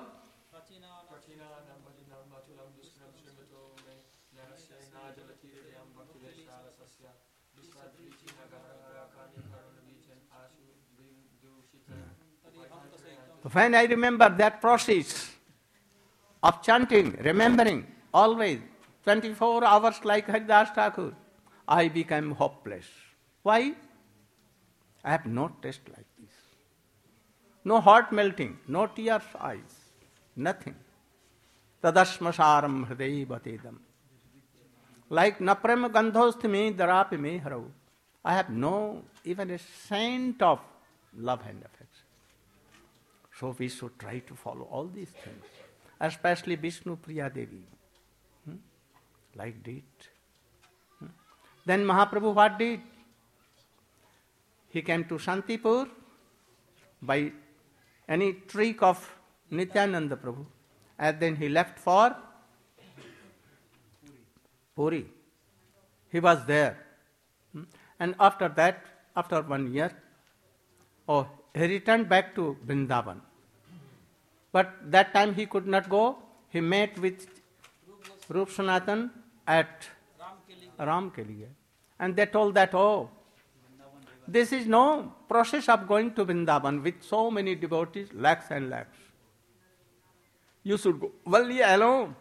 When I remember that process of chanting, remembering, always, twenty-four hours like Haridas Thakur, I became hopeless. Why? I have no taste like this. No heart melting, no tears eyes, nothing. tadasmasaram hriday batedam. Like napram gandhosthimi darapi me harau. I have no even a scent of love and affection. So we should try to follow all these things, especially Vishnu Priya Devi. Hmm? Like did. Hmm? Then Mahaprabhu what did? He came to Shantipur by any trick of Nityananda Prabhu, and then he left for Puri. He was there. Hmm? And after that, after one year, oh, he returned back to Vrindavan. But that time he could not go. He met with Rup Sanatan at Ramkeli. And they told that, oh, this is no process of going to Vrindavan with so many devotees, lakhs and lakhs. You should go only alone.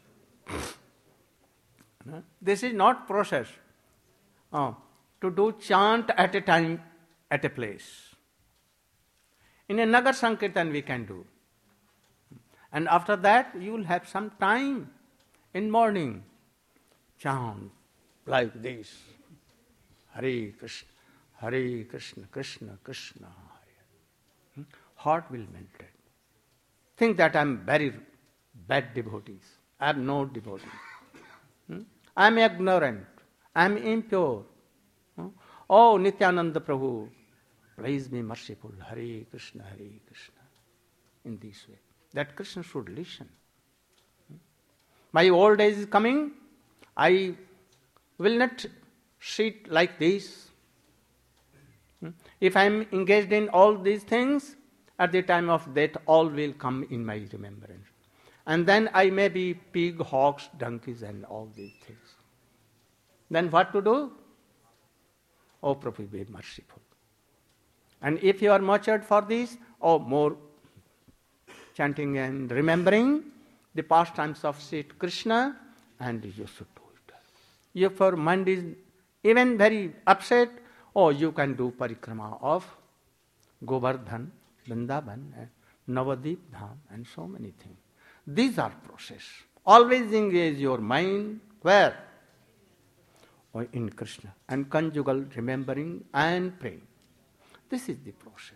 This is not process. Oh, to do chant at a time, at a place. In a Nagar Sankirtan we can do. And after that you will have some time in morning. Chant like this. Hare Krishna, Hare Krishna, Krishna Krishna, Hare. Hmm? Heart will melt. Think that I am very bad devotees. I am no devotee. Hmm? I am ignorant. I am impure. Hmm? Oh, Nityananda Prabhu, please be merciful. Hare Krishna, Hare Krishna. In this way. That Krishna should listen. Hmm? My old age is coming. I will not sit like this. Hmm? If I am engaged in all these things, at the time of death, all will come in my remembrance. And then I may be pig, hogs, donkeys, and all these things. Then what to do? Oh, Prabhu, be merciful. And if you are matured for this, oh, more chanting and remembering the pastimes of Sri Krishna, and you should do it. If your mind is even very upset, oh, you can do parikrama of Govardhan, Vrindavan, Navadip Dham, and so many things. These are process. Always engage your mind where? Oh, in Krishna. And conjugal remembering and praying. This is the process.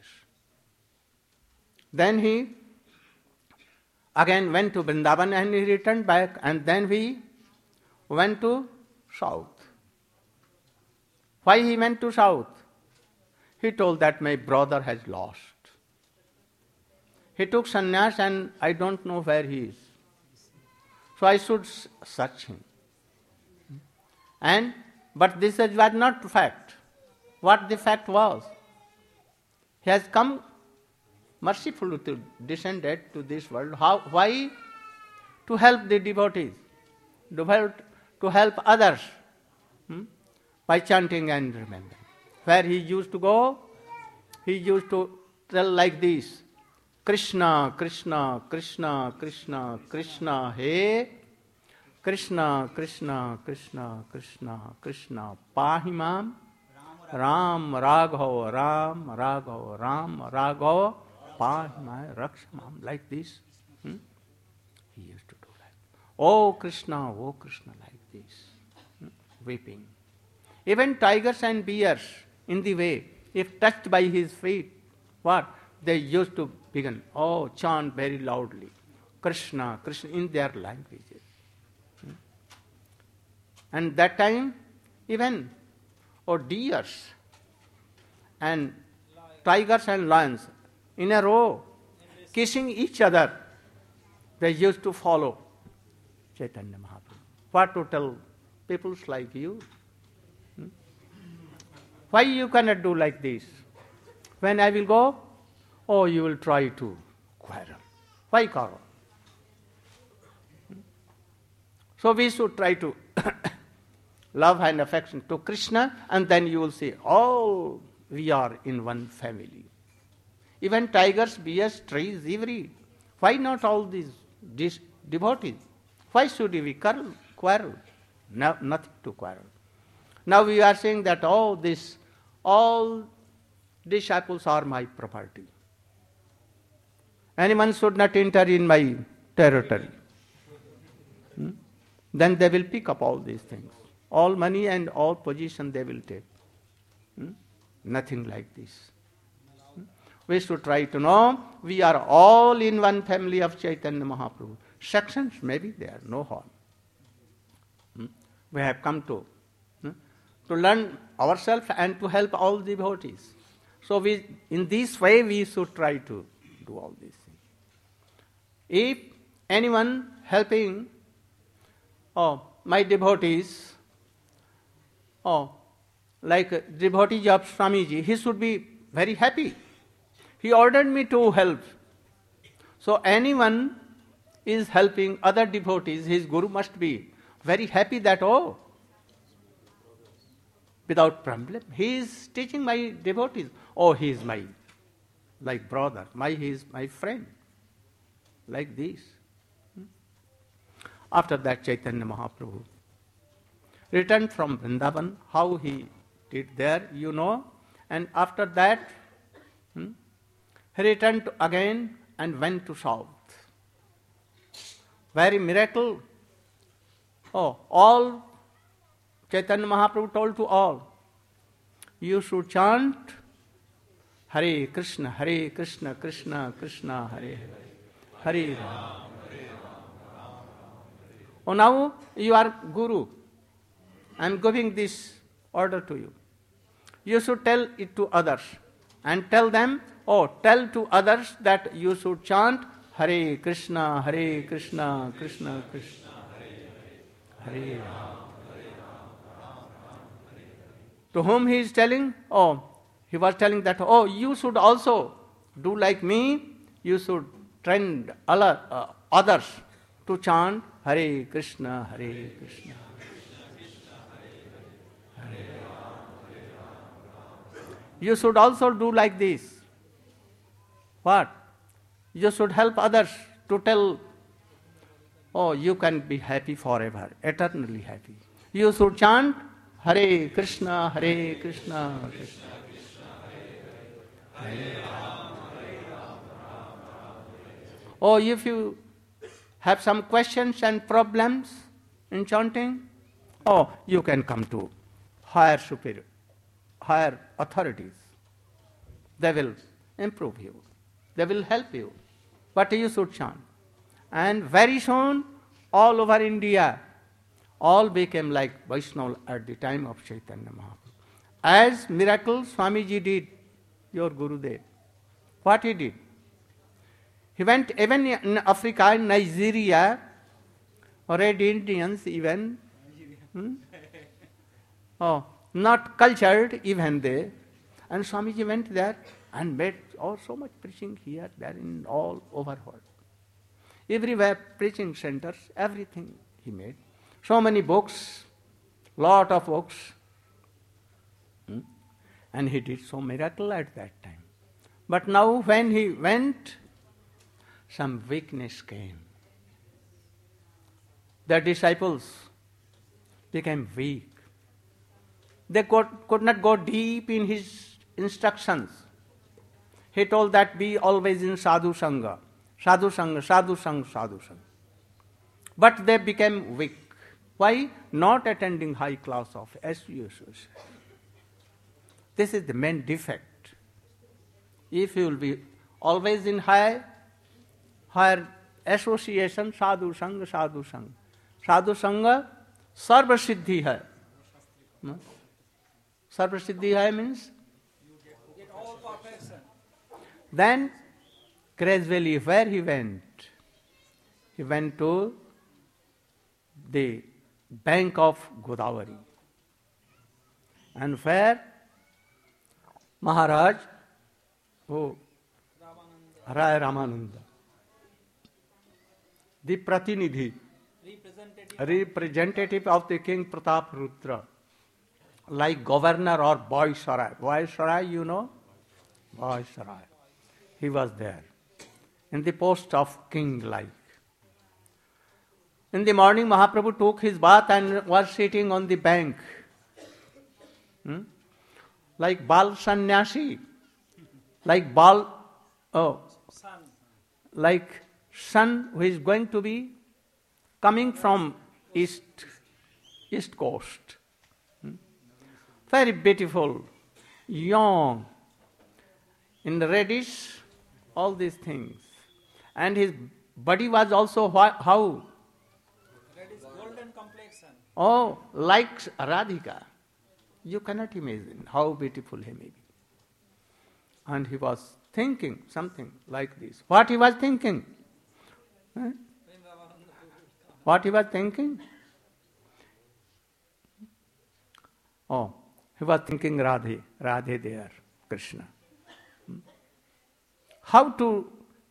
Then he again went to Vrindavan and he returned back, and then he went to south. Why he went to south? He told that my brother has lost. He took sannyas and I don't know where he is. So I should search him. And but this was not fact. What the fact was? He has come mercifully to descended to this world. How? Why? To help the devotees, to help, to help others hmm? by chanting and remembering. Where he used to go, he used to tell like this: Krishna, Krishna, Krishna, Krishna, Krishna, He, Krishna, Krishna, Krishna, Krishna, Krishna, Pahimam, Ram, Raghav, Ram, Raghav, Ram, Raghav, Pahimam, Rakshamam, like this. Hmm? He used to do like, oh Krishna, oh Krishna, like this, hmm? weeping. Even tigers and bears in the way, if touched by his feet, what? They used to begin, oh, chant very loudly, Krishna, Krishna, in their languages. Hmm? And that time, even, oh, deers and tigers and lions in a row, kissing each other, they used to follow Chaitanya Mahaprabhu. What to tell people like you? Hmm? Why you cannot do like this? When I will go, oh, you will try to quarrel. Why quarrel? Hmm? So we should try to love and affection to Krishna, and then you will see, oh, we are in one family. Even tigers, bears, trees, every. Why not all these dis- devotees? Why should we quarrel? quarrel? No, nothing to quarrel. Now we are saying that, oh, this, all disciples are my property. Anyone should not enter in my territory. Hmm? Then they will pick up all these things. All money and all position they will take. Hmm? Nothing like this. Hmm? We should try to know we are all in one family of Chaitanya Mahaprabhu. Sections maybe there, no harm. Hmm? We have come to hmm? to learn ourselves and to help all devotees. So we, in this way we should try to do all these things. If anyone helping oh, my devotees, oh, like devotees of Swamiji, he should be very happy. He ordered me to help. So anyone is helping other devotees, his guru must be very happy that, oh, without problem, he is teaching my devotees. Oh, he is my, like brother, my, he is my friend. Like this. After that, Chaitanya Mahaprabhu returned from Vrindavan. How he did there, you know. And after that, hmm, he returned to again and went to south. Very miracle. Oh, all Chaitanya Mahaprabhu told to all, you should chant Hare Krishna, Hare Krishna, Krishna Krishna, Hare Hare, Hare Rama. Oh, now you are Guru. I am giving this order to you. You should tell it to others. And tell them, oh, tell to others that you should chant Hare Krishna, Hare Krishna, Krishna Krishna, Hare Hare. To whom he is telling? Oh, he was telling that, oh, you should also do like me. You should train other, uh, others to chant Hare Krishna, Hare Krishna. You should also do like this. What? You should help others to tell, oh, you can be happy forever, eternally happy. You should chant Hare Krishna, Hare Krishna, Krishna Krishna, Hare Hare. Oh, if you have some questions and problems in chanting, oh, you can come to higher superior, higher authorities. They will improve you. They will help you. But you should chant. And very soon, all over India, all became like Vaishnava at the time of Chaitanya Mahaprabhu. As miracles Swamiji did, your Gurudev. What he did? He went even in Africa, in Nigeria, Red Indians even, hmm? oh, not cultured even they. And Swamiji went there and made oh, so much preaching here, there, in all over world. Everywhere preaching centers, everything he made. So many books, lot of books. Hmm? And he did so miracle at that time. But now when he went, some weakness came. The disciples became weak. They could, could not go deep in his instructions. He told that be always in sadhu sangha. Sadhu sangha, sadhu sangha, sadhu sangha. But they became weak. Why? Not attending high class of association. This is the main defect. If you will be always in high, higher association, sadhu sangha, sadhu sangha. Sadhu sangha, sarva siddhi hai. Sarva siddhi hai means? Get all perfection. Then, gradually, where he went? He went to the bank of Godavari. And where Maharaj, oh, Rai Ramananda, the Pratinidhi, Representative. representative of the King Pratap Rudra, like governor or Viceroy. Viceroy, you know? Viceroy. He was there, in the post of king-like. In the morning, Mahaprabhu took his bath and was sitting on the bank. Hmm? Like Bal Sannyasi, like Bal, oh, Son. like son who is going to be coming from east, east coast. Hmm? Very beautiful, young, in the reddish, all these things. And his body was also wha- how? That is golden complexion. Oh, like Radhika. You cannot imagine how beautiful he may be. And he was thinking something like this. What he was thinking? Huh? What he was thinking? Oh, he was thinking Radhe, Radhe there, Krishna. Hmm? How to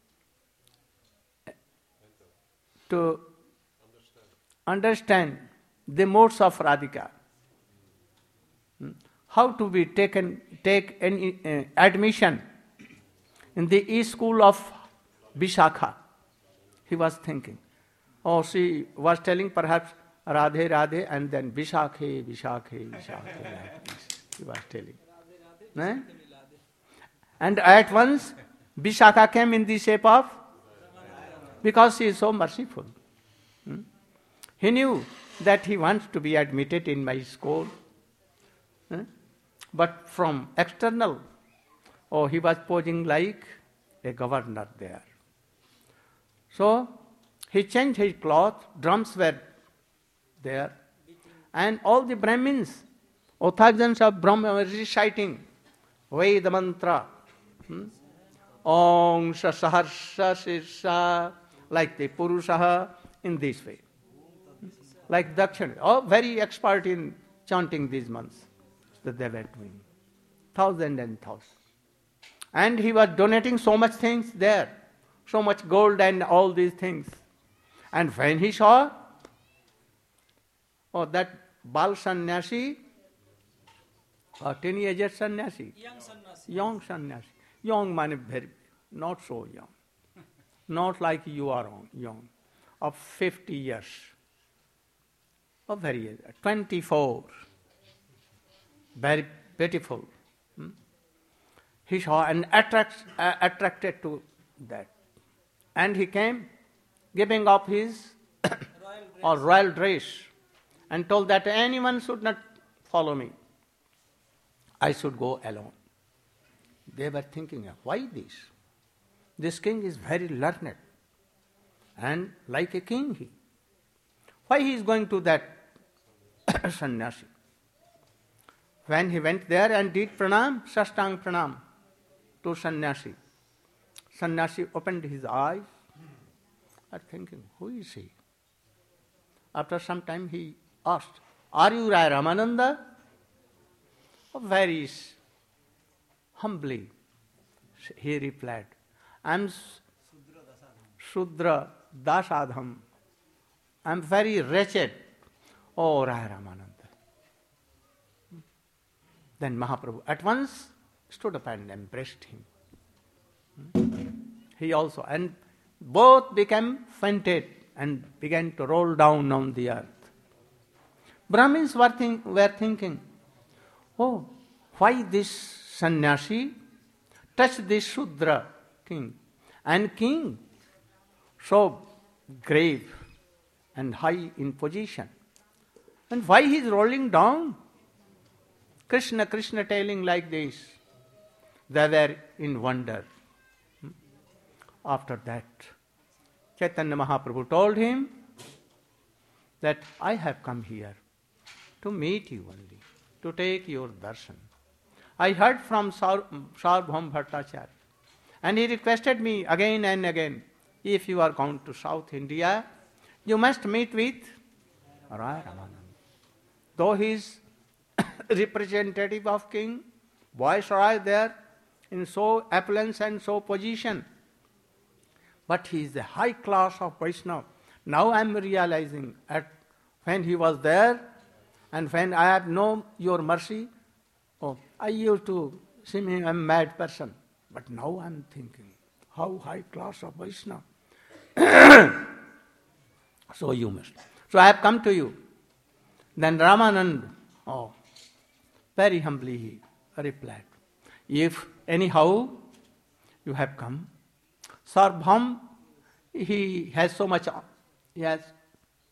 to understand the modes of Radhika? Hmm? How to be taken take any uh, admission in the E school of Vishakha? He was thinking. Oh, she was telling perhaps Radhe, Radhe, and then Vishakhe, Vishakhe, Vishakhe, like this. He was telling. Eh? And at once, Vishakha came in the shape of, because she is so merciful. Hmm? He knew that he wants to be admitted in my school. Eh? But from external, oh, he was posing like a governor there. So, he changed his cloth, drums were there, and all the Brahmins, or thousands of Brahmins were reciting Veda mantra. Hmm? Om Sasaharsha Sirsa, like the Purushaha, in this way. Like Dakshina, oh, very expert in chanting these mantras that they were doing. Thousand and thousand. And he was donating so much things there, so much gold and all these things. And when he saw, oh, that Bal Sannyasi, or teenager Sannyasi, Young sannyasi. young Sannyasi, young man, very, not so young, not like you are young, of fifty years, or very young, twenty-four, very beautiful. Hmm? He saw and attracts, uh, attracted to that. And he came, giving up his Royal dress. or royal dress, and told that anyone should not follow me. I should go alone. They were thinking, why this? This king is very learned and like a king he. Why he is going to that sannyasi? When he went there and did pranam, sastang pranam to sannyasi, sannyasi opened his eyes and thinking, who is he? After some time he asked, are you Rai Ramananda? Oh, very humbly he replied, I am Shudra Dasadham. I am very wretched. Oh, Rai Ramananda. Then Mahaprabhu at once stood up and embraced him. He also, and both became fainted and began to roll down on the earth. Brahmins were, think, were thinking, oh, why this sannyasi touched this Shudra king? And king, so grave and high in position. And why he is rolling down? Krishna, Krishna telling like this. They were in wonder. After that, Chaitanya Mahaprabhu told him that I have come here to meet you only, to take your darshan. I heard from Sarvabhauma Bhattacharya, and he requested me again and again, if you are going to South India, you must meet with Rai Ramananda. Though he is representative of king, Viceroy there, in so opulence and so position, but he is a high class of Vaishnava. Now I am realizing at when he was there, and when I have known your mercy, oh, I used to see me a mad person. But now I am thinking, how high class of Vaishnava. So you must. So I have come to you. Then Ramanand, oh, very humbly he replied, if anyhow you have come, Sarvabhauma, he has so much, he has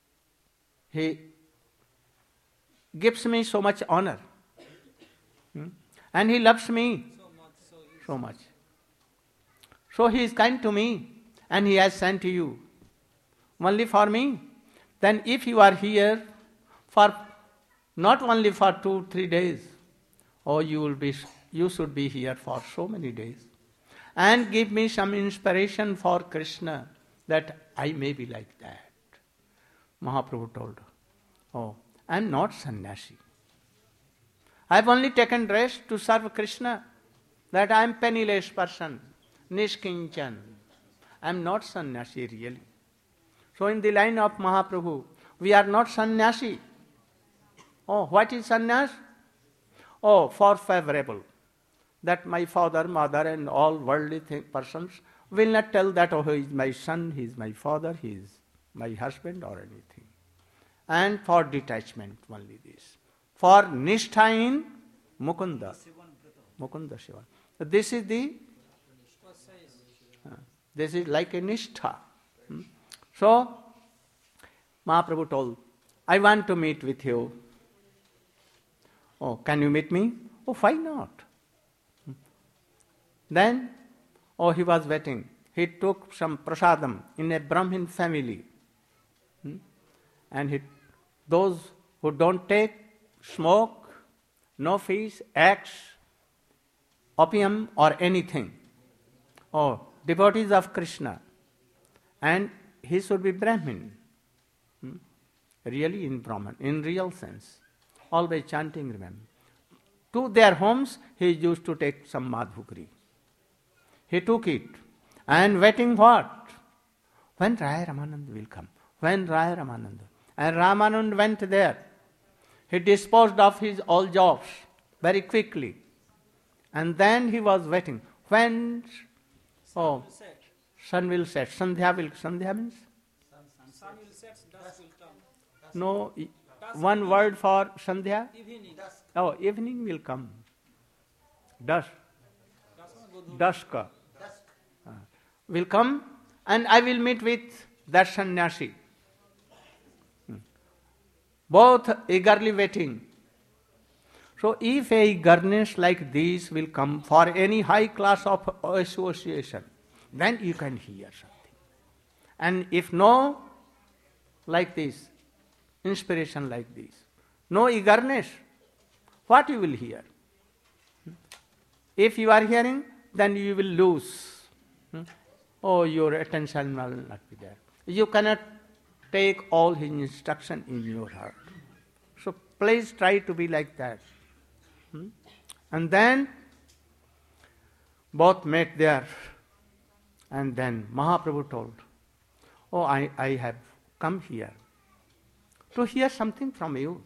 he gives me so much honor. Hmm? And he loves me So much, so you so much. So he is kind to me and he has sent to you only for me. Then if you are here for not only for two, three days, oh, you will be, you should be here for so many days. And give me some inspiration for Krishna that I may be like that. Mahaprabhu told, oh, I am not sannyasi. I have only taken rest to serve Krishna, that I am penniless person, nishkinchan. I am not sannyasi really. So in the line of Mahaprabhu, we are not sannyasi. Oh, what is sannyas? Oh, for favorable. That my father, mother and all worldly th- persons will not tell that, oh, he is my son, he is my father, he is my husband or anything. And for detachment only this. For nishtha in Mukunda. Mukunda Shiva. This is the, uh, this is like a nishtha. Hmm? So, Mahaprabhu told, I want to meet with you. Oh, can you meet me? Oh, why not? Hmm. Then, oh, he was waiting. He took some prasadam in a Brahmin family. Hmm? And he, those who don't take smoke, no fish, eggs, opium or anything. Oh, devotees of Krishna. And he should be Brahmin. Hmm? Really in Brahman, in real sense. Always chanting, remember. To their homes, he used to take some madhukri. He took it. And waiting what? When Raya Ramananda will come. When Raya Ramananda. And Ramananda went there. He disposed of his all jobs very quickly. And then he was waiting. When, oh, set. sun will set. Sandhya will, Sandhya means? Sun will set, dusk will come. No, i- one word for Sandhya? Evening. Oh, evening will come. Dusk. Dusk. Dusk. Uh, will come and I will meet with that sannyasi. Hmm. Both eagerly waiting. So if a eagerness like this will come for any high class of association, then you can hear something. And if no, like this, inspiration like this, no eagerness, what you will hear? If you are hearing, then you will lose. Hmm? Oh, your attention will not be there. You cannot take all his instruction in your heart. So please try to be like that. Hmm? And then both met there. And then Mahaprabhu told, oh, I, I have come here to hear something from you.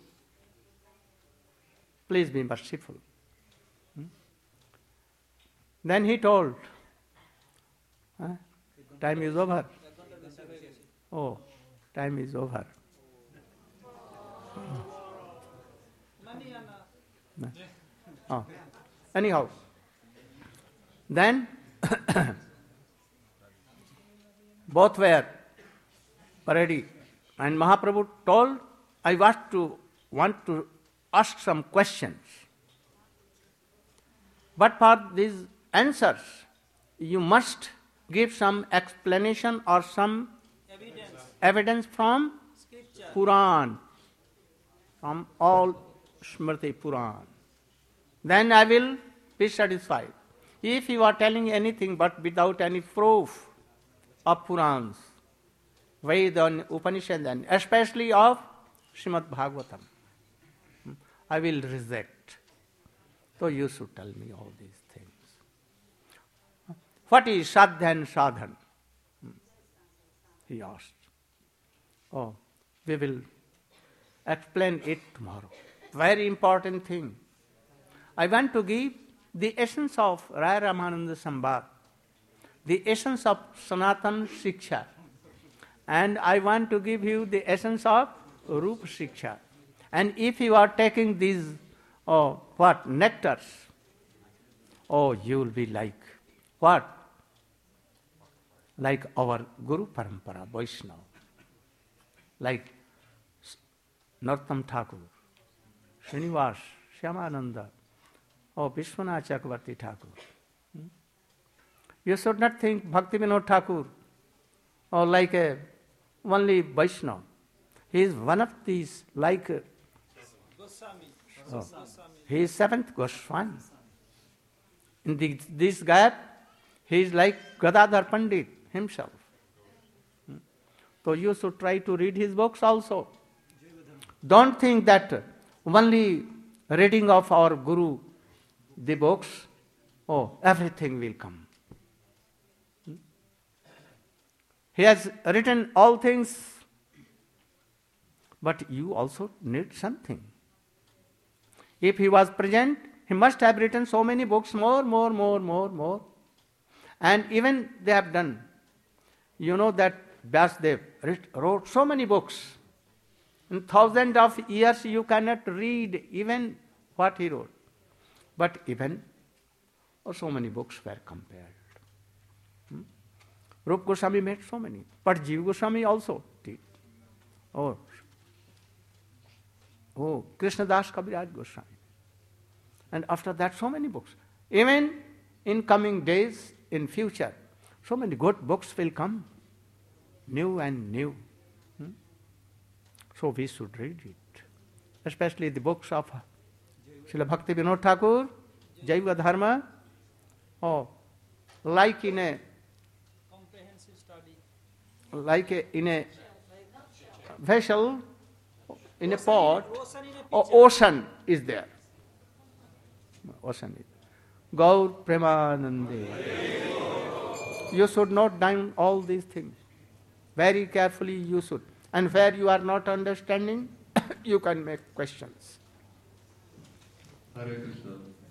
Please be merciful. Hmm? Then he told, huh? Time is over. Oh, time is over. Money and uh, Oh. Anyhow, then both were ready. And Mahaprabhu told, I want to, want to ask some questions. But for these answers, you must give some explanation or some evidence, evidence from scripture. Puran, from all Smriti Puran. Then I will be satisfied. If you are telling anything but without any proof of Purans, Veda and Upanishad, and especially of Srimad Bhagavatam, I will reject. So you should tell me all these things. What is Sadhya and Sadhan? He asked. Oh, we will explain it tomorrow. Very important thing. I want to give the essence of Raya Ramananda Sambad, the essence of Sanatan Shiksha, and I want to give you the essence of Rupa Shiksha. And if you are taking these, oh, what, nectars, oh, you will be like, what? Like our Guru Parampara, Vaishnava. Like Narottam Thakur, Srinivas, Shyamananda, or Vishwanath Chakravarti Thakur. Hmm? You should not think Bhakti Vinod Thakur or like a only Vaishnava. He is one of these, like uh, Goswami. oh, Goswami. he is seventh Goswami. In the, this gap, he is like Gadadhar Pandit himself. Hmm? So you should try to read his books also. Don't think that only reading of our Guru, the books, oh, everything will come. Hmm? He has written all things, but you also need something. If he was present, he must have written so many books, more, more, more, more, more. And even they have done. You know that Vyasdev wrote so many books. In thousands of years you cannot read even what he wrote. But even oh, so many books were compared. Hmm? Rupa Goswami made so many. But Jiva Goswami also did. Oh, oh Krishnadas Kaviraj Goswami. And after that so many books. Even in coming days, in future, so many good books will come. New and new. Hmm? So we should read it. Especially the books of Srila Bhakti Vinod Thakur, Jaiva Dharma, or like in a Comprehensive study. like a, in a vessel, in a pot, Ocean in a or picture. ocean is there. Ocean is. Gaur Premanande. You should note down all these things. Very carefully you should. And where you are not understanding, you can make questions. Hare Krishna.